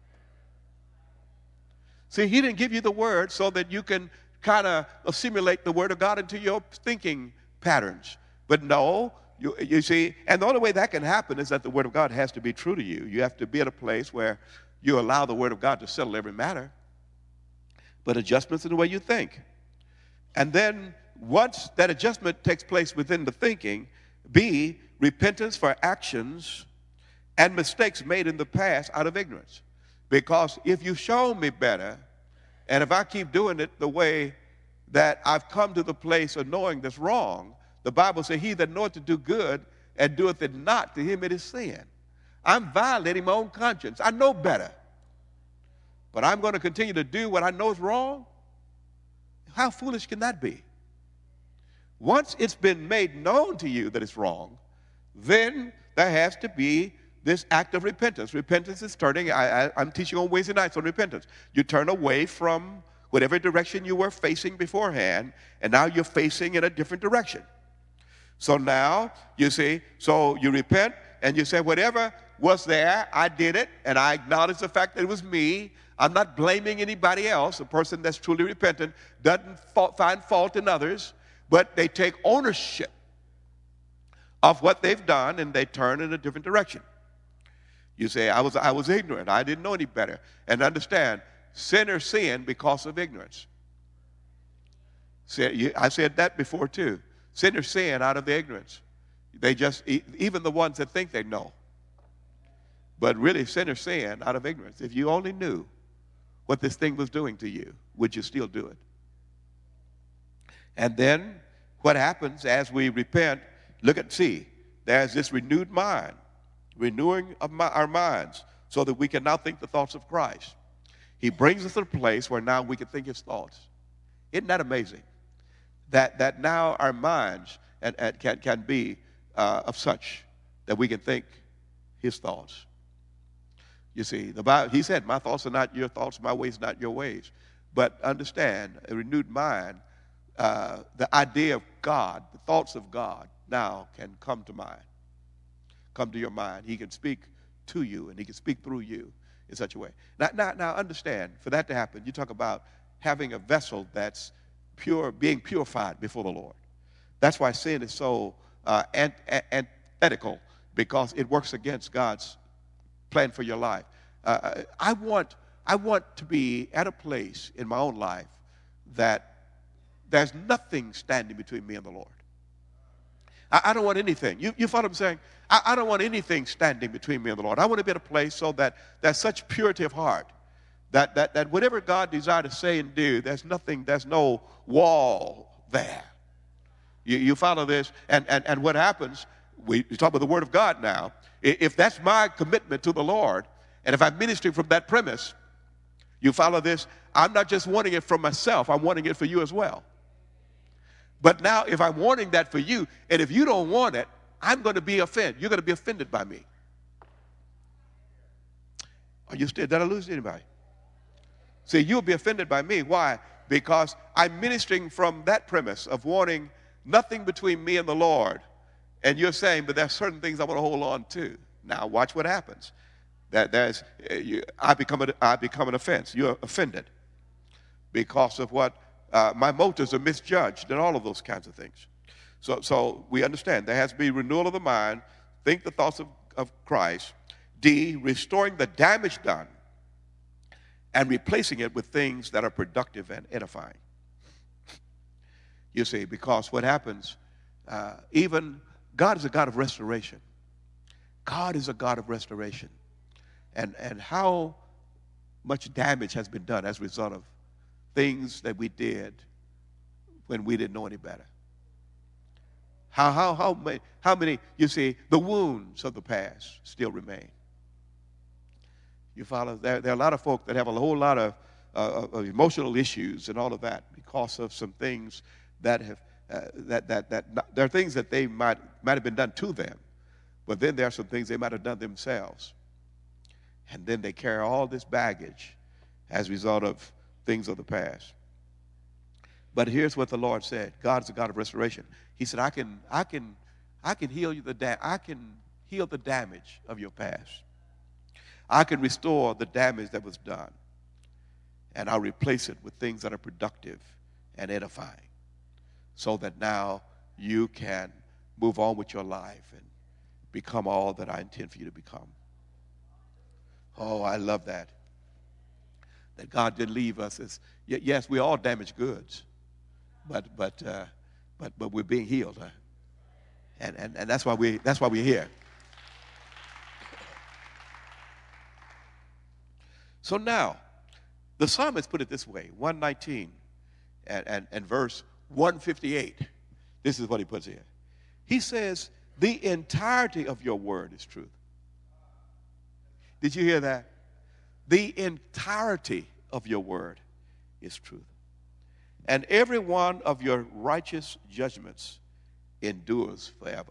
See, He didn't give you the Word so that you can kind of assimilate the Word of God into your thinking patterns. But no, you, you see, and the only way that can happen is that the Word of God has to be true to you. You have to be at a place where you allow the Word of God to settle every matter. But adjustments in the way you think. And then once that adjustment takes place within the thinking, B, repentance for actions and mistakes made in the past out of ignorance. Because if you show me better, and if I keep doing it the way that I've come to the place of knowing that's wrong, the Bible says, he that knoweth to do good and doeth it not, to him it is sin. I'm violating my own conscience. I know better. But I'm going to continue to do what I know is wrong? How foolish can that be? Once it's been made known to you that it's wrong, then there has to be this act of repentance. Repentance is turning, I, I, I'm teaching on Wednesday nights on repentance. You turn away from whatever direction you were facing beforehand, and now you're facing in a different direction. So now, you see, so you repent, and you say, whatever was there, I did it, and I acknowledge the fact that it was me. I'm not blaming anybody else. A person that's truly repentant doesn't fa- find fault in others, but they take ownership of what they've done, and they turn in a different direction. You say, I was, I was ignorant. I didn't know any better. And understand, sinners sin because of ignorance. I said that before too. Sinners sin out of the ignorance. They just, even the ones that think they know. But really, sinners sin out of ignorance. If you only knew what this thing was doing to you, would you still do it? And then what happens as we repent, look at, see, there's this renewed mind, renewing of my, our minds so that we can now think the thoughts of Christ. He brings us to a place where now we can think his thoughts. Isn't that amazing? That, that now our minds and, and can, can be uh, of such that we can think his thoughts. You see, the Bible, he said, my thoughts are not your thoughts, my ways not your ways. But understand, a renewed mind, uh, the idea of God, the thoughts of God now can come to mind. Come to your mind. He can speak to you, and he can speak through you in such a way. Now, now, now understand, for that to happen, you talk about having a vessel that's pure, being purified before the Lord. That's why sin is so uh, ant- antithetical, because it works against God's plan for your life. Uh, I want, I want to be at a place in my own life that there's nothing standing between me and the Lord. I, I don't want anything. You, you follow what I'm saying? I, I don't want anything standing between me and the Lord. I want to be at a place so that there's such purity of heart that, that, that whatever God desires to say and do, there's nothing, there's no wall there. You, you follow this? And, and, and what happens, we, we talk about the Word of God now. If that's my commitment to the Lord, and if I'm ministering from that premise, you follow this? I'm not just wanting it for myself, I'm wanting it for you as well. But now if I'm wanting that for you, and if you don't want it, I'm going to be offended. You're going to be offended by me. Are you still, did I lose anybody? See, you'll be offended by me. Why? Because I'm ministering from that premise of wanting nothing between me and the Lord. And you're saying, but there's certain things I want to hold on to. Now watch what happens. That there's, you, I become a, I become an offense. You're offended because of what uh, my motives are misjudged and all of those kinds of things. So, so we understand there has to be renewal of the mind. Think the thoughts of, of Christ. D, restoring the damage done and replacing it with things that are productive and edifying. You see, because what happens, uh, even God is a God of restoration. God is a God of restoration. And, and how much damage has been done as a result of things that we did when we didn't know any better. How, how, how, many, how many, you see, the wounds of the past still remain. You follow? There, there are a lot of folk that have a whole lot of, uh, of emotional issues and all of that because of some things that have uh, that, that, that not, there are things that they might, might have been done to them, but then there are some things they might have done themselves. And then they carry all this baggage as a result of things of the past. But here's what the Lord said. God is a God of restoration. He said, I can, I can, I can heal you the da- I can heal the damage of your past. I can restore the damage that was done. And I'll replace it with things that are productive and edifying, so that now you can move on with your life and become all that I intend for you to become. Oh, I love that. That God didn't leave us as, yes, we're all damaged goods, but but uh, but but we're being healed, huh? and and and that's why we that's why we're here. So now, the psalmist put it this way: one nineteen and and, and verse one fifty-eight. This is what he puts here. He says, "The entirety of your word is truth." Did you hear that? The entirety of your word is truth. And every one of your righteous judgments endures forever.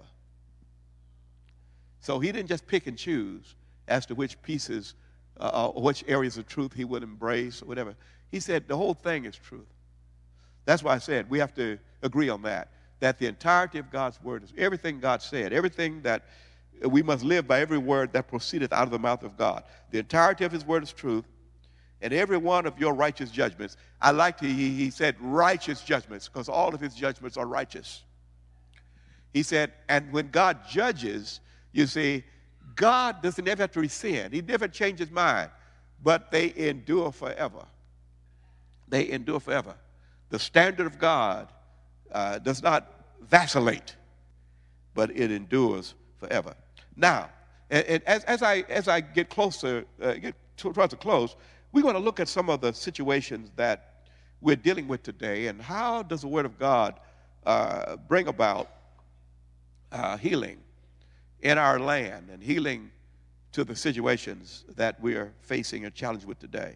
So he didn't just pick and choose as to which pieces, uh, or which areas of truth he would embrace or whatever. He said the whole thing is truth. That's why I said we have to agree on that, that the entirety of God's word is everything God said, everything that we must live by, every word that proceedeth out of the mouth of God. The entirety of his word is truth, and every one of your righteous judgments. I like to, he, he said righteous judgments, because all of his judgments are righteous. He said, and when God judges, you see, God doesn't ever have to rescind. He never changes his mind, but they endure forever. They endure forever. The standard of God uh, does not vacillate, but it endures forever. Now, and, and as, as, I, as I get closer, uh, get towards the close, we're going to look at some of the situations that we're dealing with today, and how does the Word of God uh, bring about uh, healing in our land and healing to the situations that we are facing and challenged with today.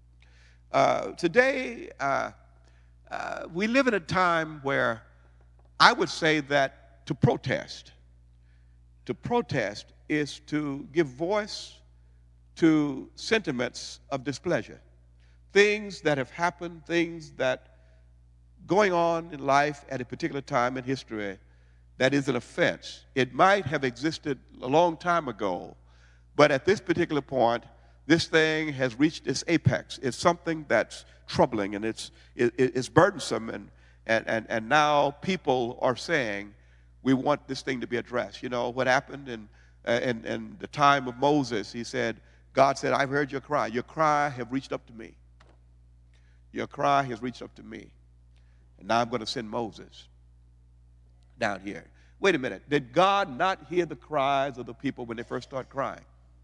Uh, today, uh, uh, we live in a time where I would say that to protest, to protest is to give voice to sentiments of displeasure, things that have happened, things that going on in life at a particular time in history that is an offense. It might have existed a long time ago, but at this particular point, this thing has reached its apex. It's something that's troubling, and it's, it, it's burdensome, and, and, and, and now people are saying, we want this thing to be addressed. You know what happened in, in, in the time of Moses? He said, God said, I've heard your cry. Your cry have reached up to me. Your cry has reached up to me. And now I'm going to send Moses down here. Wait a minute. Did God not hear the cries of the people when they first started crying?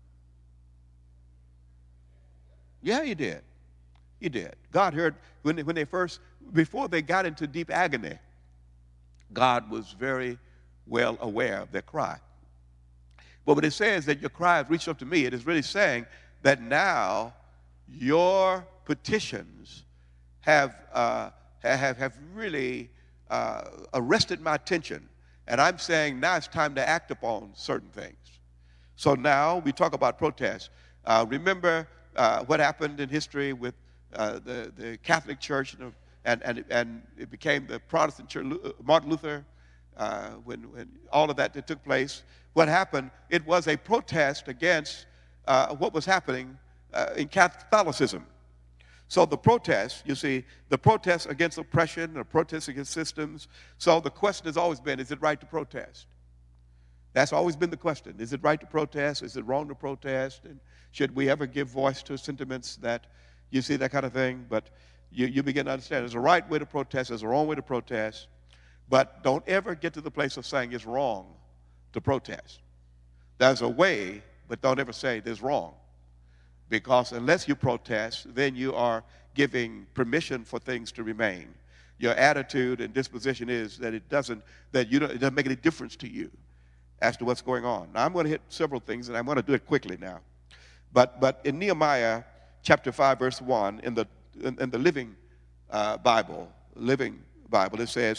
Yeah, he did. He did. God heard when they, when they first, before they got into deep agony, God was very well aware of their cry. But when it says that your cry has reached up to me, it is really saying that now your petitions have, uh, have, have really uh, arrested my attention. And I'm saying now it's time to act upon certain things. So now we talk about protest. Uh, remember uh, what happened in history with uh, the, the Catholic Church, and, and, and it became the Protestant Church, Martin Luther, uh, when, when all of that, that took place. What happened, it was a protest against uh, what was happening uh, in Catholicism. So the protest, you see, the protest against oppression, the protest against systems. So the question has always been, is it right to protest? That's always been the question. Is it right to protest? Is it wrong to protest? And should we ever give voice to sentiments that, you see, that kind of thing? But you, you begin to understand there's a right way to protest, there's a wrong way to protest. But don't ever get to the place of saying it's wrong to protest. There's a way, but don't ever say there's wrong. Because unless you protest, then you are giving permission for things to remain. Your attitude and disposition is that it doesn't, that you don't, it doesn't make any difference to you as to what's going on. Now, I'm going to hit several things, and I'm going to do it quickly now. But but in Nehemiah chapter five, verse one, in the in, in the Living uh, Bible, Living Bible, it says,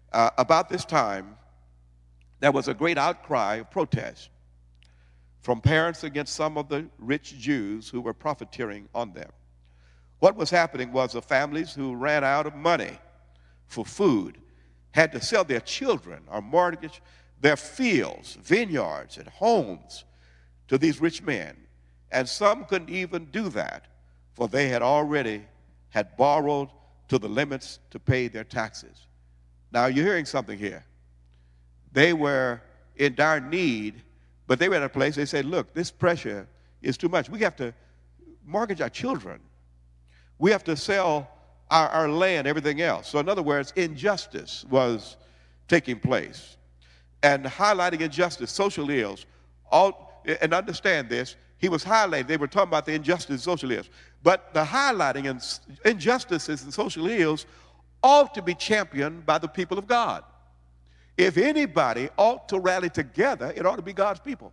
Uh, about this time, there was a great outcry of protest from parents against some of the rich Jews who were profiteering on them. What was happening was the families who ran out of money for food had to sell their children or mortgage their fields, vineyards, and homes to these rich men. And some couldn't even do that, for they had already had borrowed to the limits to pay their taxes. Now, you're hearing something here. They were in dire need, but they were at a place, they said, look, this pressure is too much. We have to mortgage our children. We have to sell our, our land, everything else. So in other words, injustice was taking place. And highlighting injustice, social ills, all, and understand this, he was highlighting, they were talking about the injustice and social ills. But the highlighting in injustices and social ills ought to be championed by the people of God. If anybody ought to rally together, it ought to be God's people.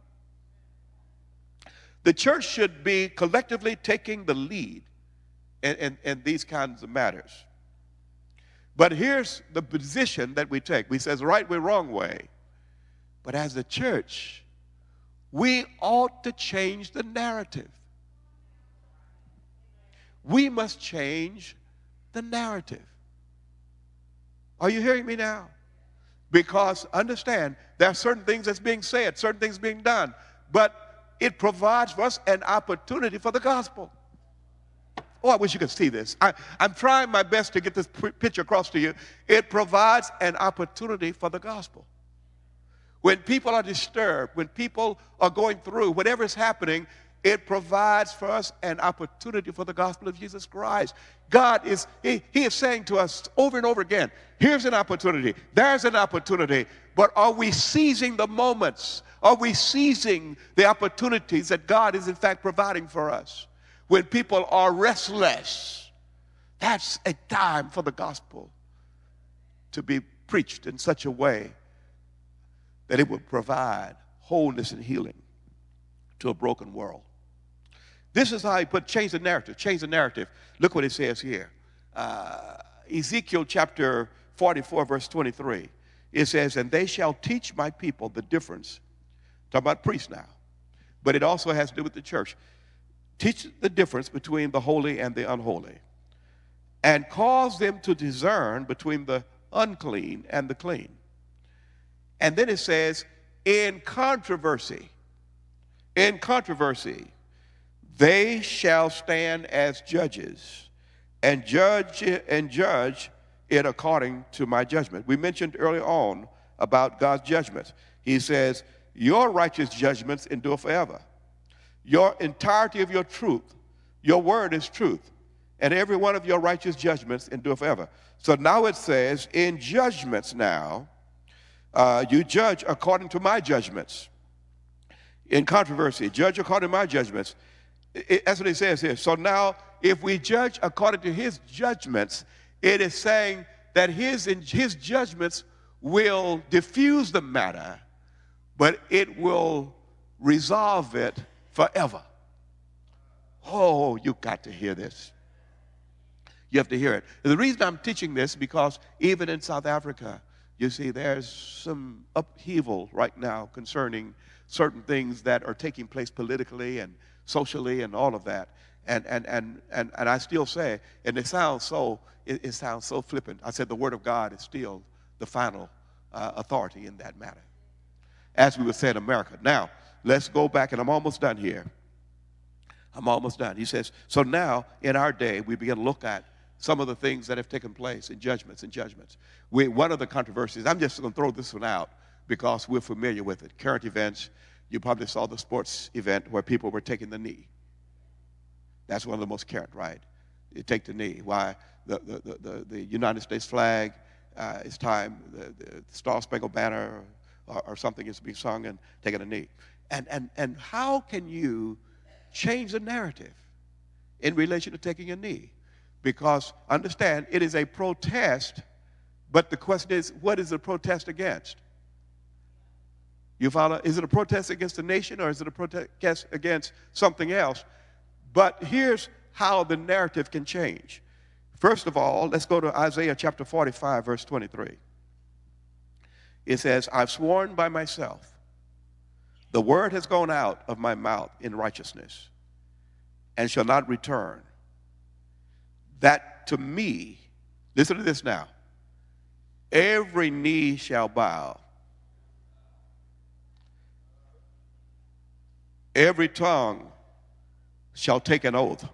The church should be collectively taking the lead in, in, in these kinds of matters. But here's the position that we take. We say right way, wrong way. But as a church, we ought to change the narrative. We must change the narrative. Are you hearing me now? Because understand, there are certain things that's being said, certain things being done, but it provides for us an opportunity for the gospel. Oh, I wish you could see this. I, I'm trying my best to get this picture across to you. It provides an opportunity for the gospel. When people are disturbed, when people are going through, whatever is happening, it provides for us an opportunity for the gospel of Jesus Christ. God is, he, he is saying to us over and over again, here's an opportunity, there's an opportunity, but are we seizing the moments? Are we seizing the opportunities that God is in fact providing for us? When people are restless, that's a time for the gospel to be preached in such a way that it would provide wholeness and healing to a broken world. This is how he put, change the narrative, change the narrative. Look what it says here. Uh, Ezekiel chapter forty-four, verse twenty-three. It says, and they shall teach my people the difference. Talking about priests now. But it also has to do with the church. Teach the difference between the holy and the unholy. And cause them to discern between the unclean and the clean. And then it says, in controversy, in controversy, they shall stand as judges and judge and judge it according to my judgment. We mentioned earlier on about God's judgments. He says, your righteous judgments endure forever. Your entirety of your truth, your word is truth. And every one of your righteous judgments endure forever. So now it says, in judgments now, uh, you judge according to my judgments. In controversy, judge according to my judgments. It, that's what it says here. So now, if we judge according to his judgments, it is saying that his, his judgments will diffuse the matter, but it will resolve it forever. Oh, you got to hear this. You have to hear it. And the reason I'm teaching this is because even in South Africa, you see, there's some upheaval right now concerning certain things that are taking place politically and socially and all of that. And and and and, and I still say, and it sounds so it, it sounds so flippant. I said the word of God is still the final uh, authority in that matter, as we would say in America. Now, let's go back, and I'm almost done here. I'm almost done. He says, so now in our day, we begin to look at some of the things that have taken place in judgments and judgments. We, one of the controversies, I'm just going to throw this one out because we're familiar with it. Current events, you probably saw the sports event where people were taking the knee. That's one of the most current, right? You take the knee. Why? The, the, the, the, the United States flag, uh, it's time, the, the Star Spangled Banner or, or something is being sung and taking a knee. And, and, and how can you change the narrative in relation to taking a knee? Because, understand, it is a protest, but the question is, what is a protest against? You follow? Is it a protest against the nation or is it a protest against something else? But here's how the narrative can change. First of all, let's go to Isaiah chapter forty-five, verse twenty-three. It says, I've sworn by myself, the word has gone out of my mouth in righteousness and shall not return, that to me, listen to this now, every knee shall bow, every tongue shall take an oath.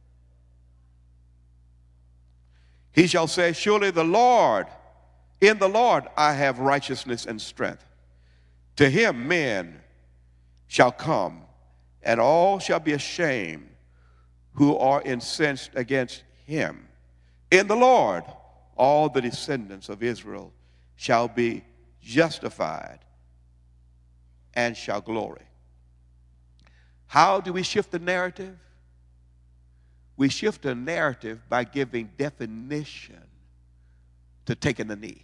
He shall say, surely the Lord, in the Lord I have righteousness and strength. To him men shall come, and all shall be ashamed who are incensed against him. In the Lord all the descendants of Israel shall be justified and shall glory. How do we shift the narrative? We shift the narrative by giving definition to taking the knee.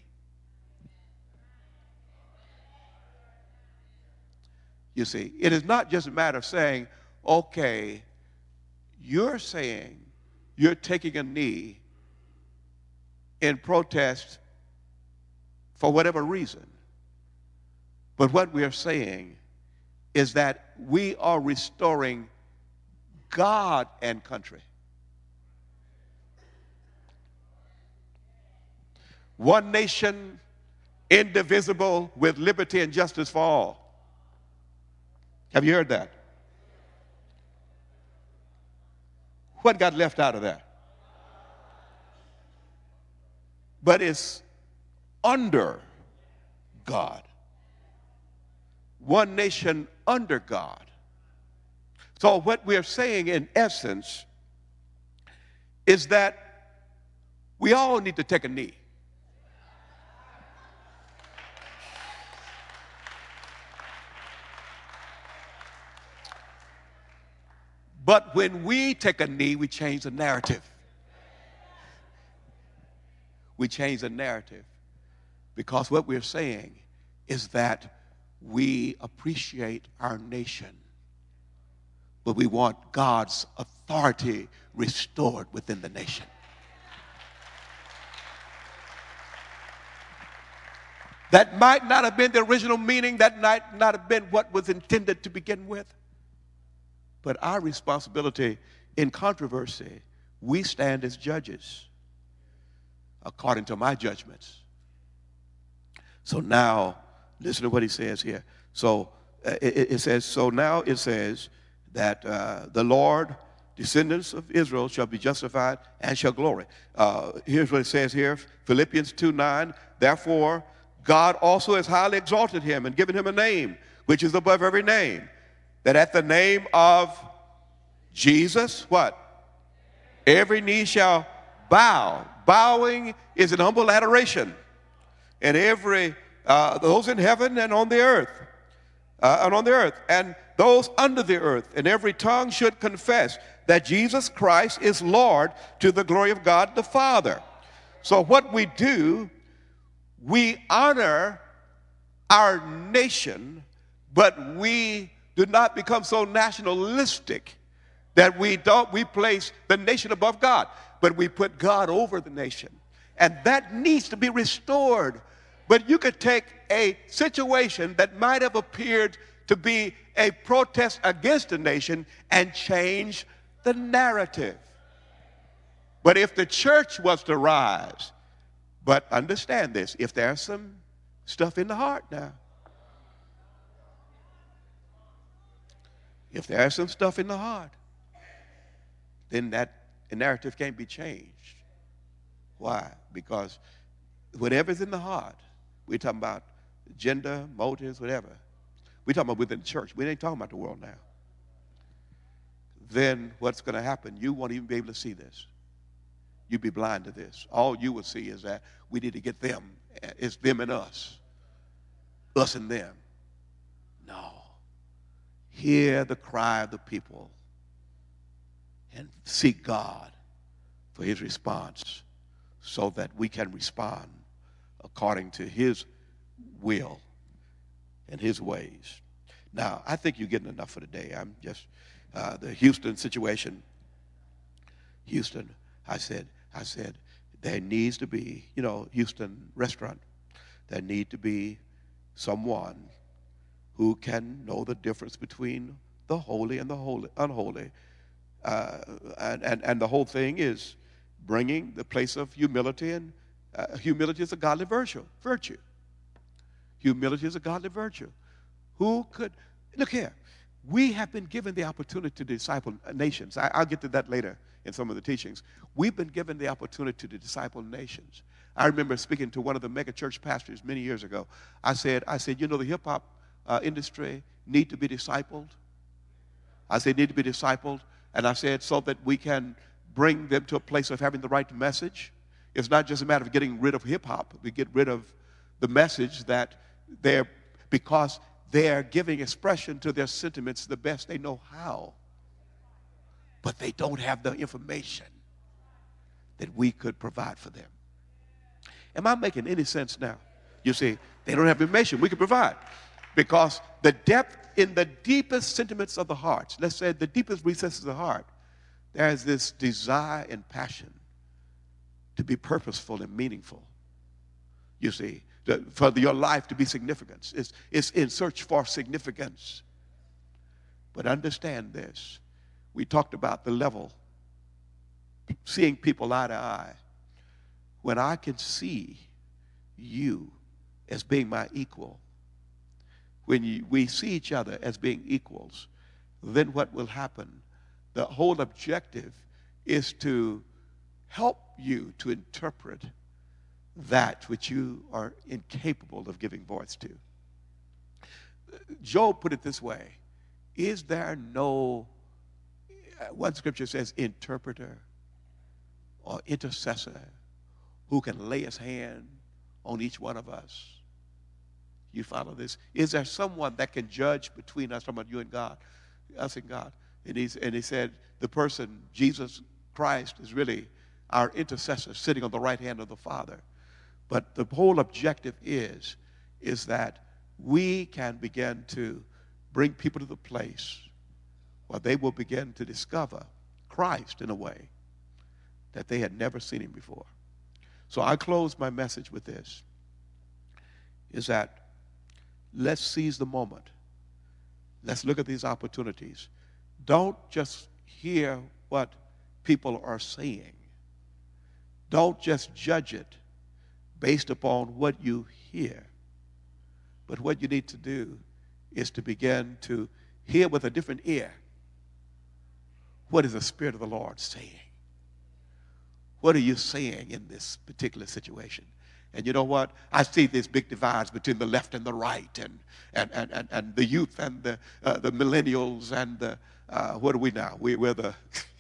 You see, it is not just a matter of saying, okay, you're saying you're taking a knee in protest for whatever reason. But what we are saying is that we are restoring God and country. One nation, indivisible, with liberty and justice for all. Have you heard that? What got left out of that? But it's under God. One nation under God. So what we're saying in essence is that we all need to take a knee. But when we take a knee, we change the narrative. We change the narrative because what we're saying is that we appreciate our nation, but we want God's authority restored within the nation. That might not have been the original meaning, that might not have been what was intended to begin with. But our responsibility in controversy, we stand as judges according to my judgments. So now, listen to what he says here. So uh, it, it says, so now it says that uh, the Lord, descendants of Israel, shall be justified and shall glory. Uh, here's what it says here, Philippians two nine, therefore God also has highly exalted him and given him a name, which is above every name, that at the name of Jesus, what? Every knee shall bow. Bowing is an humble adoration. And every, uh, those in heaven and on the earth, uh, and on the earth, and those under the earth, and every tongue should confess that Jesus Christ is Lord to the glory of God the Father. So what we do, we honor our nation, but we do not become so nationalistic that we don't, we place the nation above God, but we put God over the nation. And that needs to be restored. But you could take a situation that might have appeared to be a protest against a nation and change the narrative. But if the church was to rise, but understand this, if there's some stuff in the heart now, if there's some stuff in the heart, then that narrative can't be changed. Why? Because whatever's in the heart, we're talking about gender, motives, whatever. We're talking about within the church. We ain't talking about the world now. Then what's going to happen? You won't even be able to see this. You'll be blind to this. All you will see is that we need to get them. It's them and us. Us and them. No. Hear the cry of the people and seek God for his response so that we can respond according to his will and his ways. Now, I think you're getting enough for today. I'm just, uh, the Houston situation, Houston, I said, I said, there needs to be, you know, Houston restaurant, there need to be someone who can know the difference between the holy and the holy, unholy. Uh, and, and, and the whole thing is bringing the place of humility, and uh, humility is a godly virtue. virtue. Humility is a godly virtue. Who could, look here, we have been given the opportunity to disciple nations. I, I'll get to that later in some of the teachings. We've been given the opportunity to disciple nations. I remember speaking to one of the mega church pastors many years ago. I said, I said, you know, the hip-hop uh, industry need to be discipled. I said, need to be discipled. And I said, so that we can bring them to a place of having the right message. It's not just a matter of getting rid of hip-hop. We get rid of the message that they're, because they're giving expression to their sentiments the best they know how. But they don't have the information that we could provide for them. Am I making any sense now? You see, they don't have information we could provide. Because the depth in the deepest sentiments of the heart, let's say the deepest recesses of the heart, there's this desire and passion to be purposeful and meaningful. You see, the, for your life to be significant. It's, it's in search for significance. But understand this. We talked about the level, seeing people eye to eye. When I can see you as being my equal, when you, we see each other as being equals, then what will happen? The whole objective is to help you to interpret that which you are incapable of giving voice to. Job put it this way: is there no, one scripture says, interpreter or intercessor who can lay his hand on each one of us? You follow this? Is there someone that can judge between us, from you and God, us and God? And, he's, and he said, the person, Jesus Christ, is really our intercessor sitting on the right hand of the Father. But the whole objective is, is that we can begin to bring people to the place where they will begin to discover Christ in a way that they had never seen him before. So I close my message with this, is that let's seize the moment. Let's look at these opportunities. Don't just hear what people are saying. Don't just judge it based upon what you hear. But what you need to do is to begin to hear with a different ear. What is the Spirit of the Lord saying? What are you saying in this particular situation? And you know what? I see these big divides between the left and the right, and and and, and, and the youth and the uh, the millennials and the uh, what are we now? We, we're the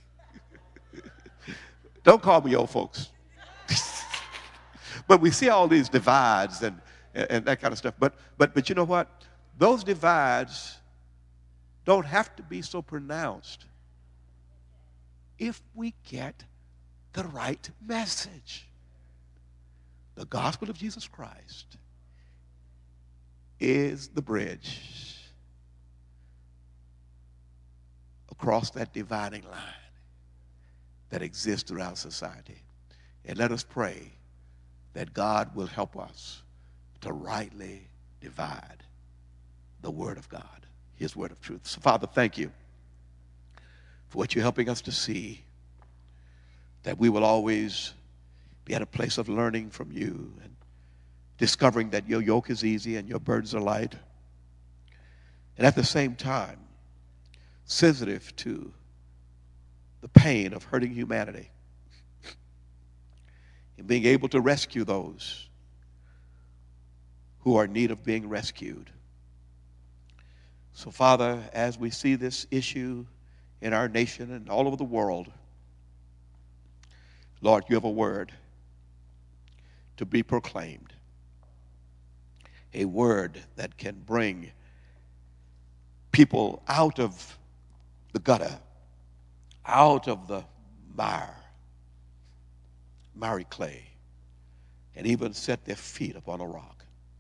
don't call me old folks. But we see all these divides and and that kind of stuff. But but but you know what? Those divides don't have to be so pronounced if we get the right message. The gospel of Jesus Christ is the bridge across that dividing line that exists throughout society. And let us pray that God will help us to rightly divide the word of God, his word of truth. So, Father, thank you for what you're helping us to see, that we will always be at a place of learning from you and discovering that your yoke is easy and your burdens are light. And at the same time, sensitive to the pain of hurting humanity and being able to rescue those who are in need of being rescued. So, Father, as we see this issue in our nation and all over the world, Lord, you have a word to be proclaimed, a word that can bring people out of the gutter, out of the mire, miry clay, and even set their feet upon a rock.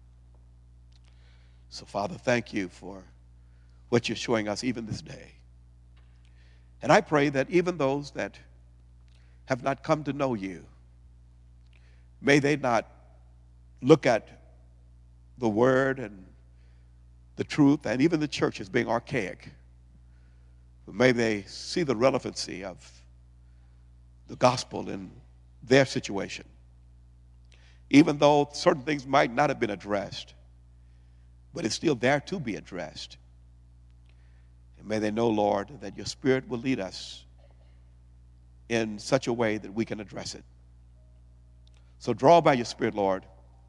So, Father, thank you for what you're showing us even this day. And I pray that even those that have not come to know you, may they not look at the word and the truth and even the church as being archaic. But may they see the relevancy of the gospel in their situation. Even though certain things might not have been addressed, but it's still there to be addressed. And may they know, Lord, that your Spirit will lead us in such a way that we can address it. So draw by your Spirit, Lord,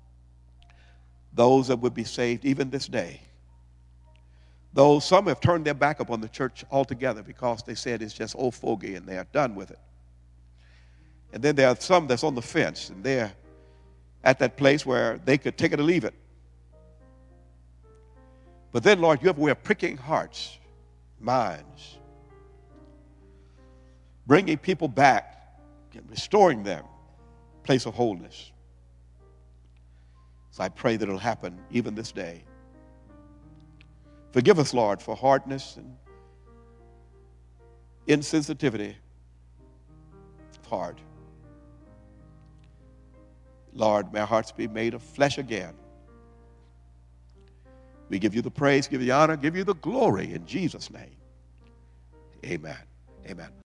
those that would be saved even this day. Though some have turned their back upon the church altogether because they said it's just old fogey and they are done with it. And then there are some that's on the fence and they're at that place where they could take it or leave it. But then, Lord, you have a way of pricking hearts, minds, bringing people back and restoring them a place of wholeness. So I pray that it'll happen even this day. Forgive us, Lord, for hardness and insensitivity of heart. Lord, may our hearts be made of flesh again. We give you the praise, give you the honor, give you the glory in Jesus' name. Amen. Amen.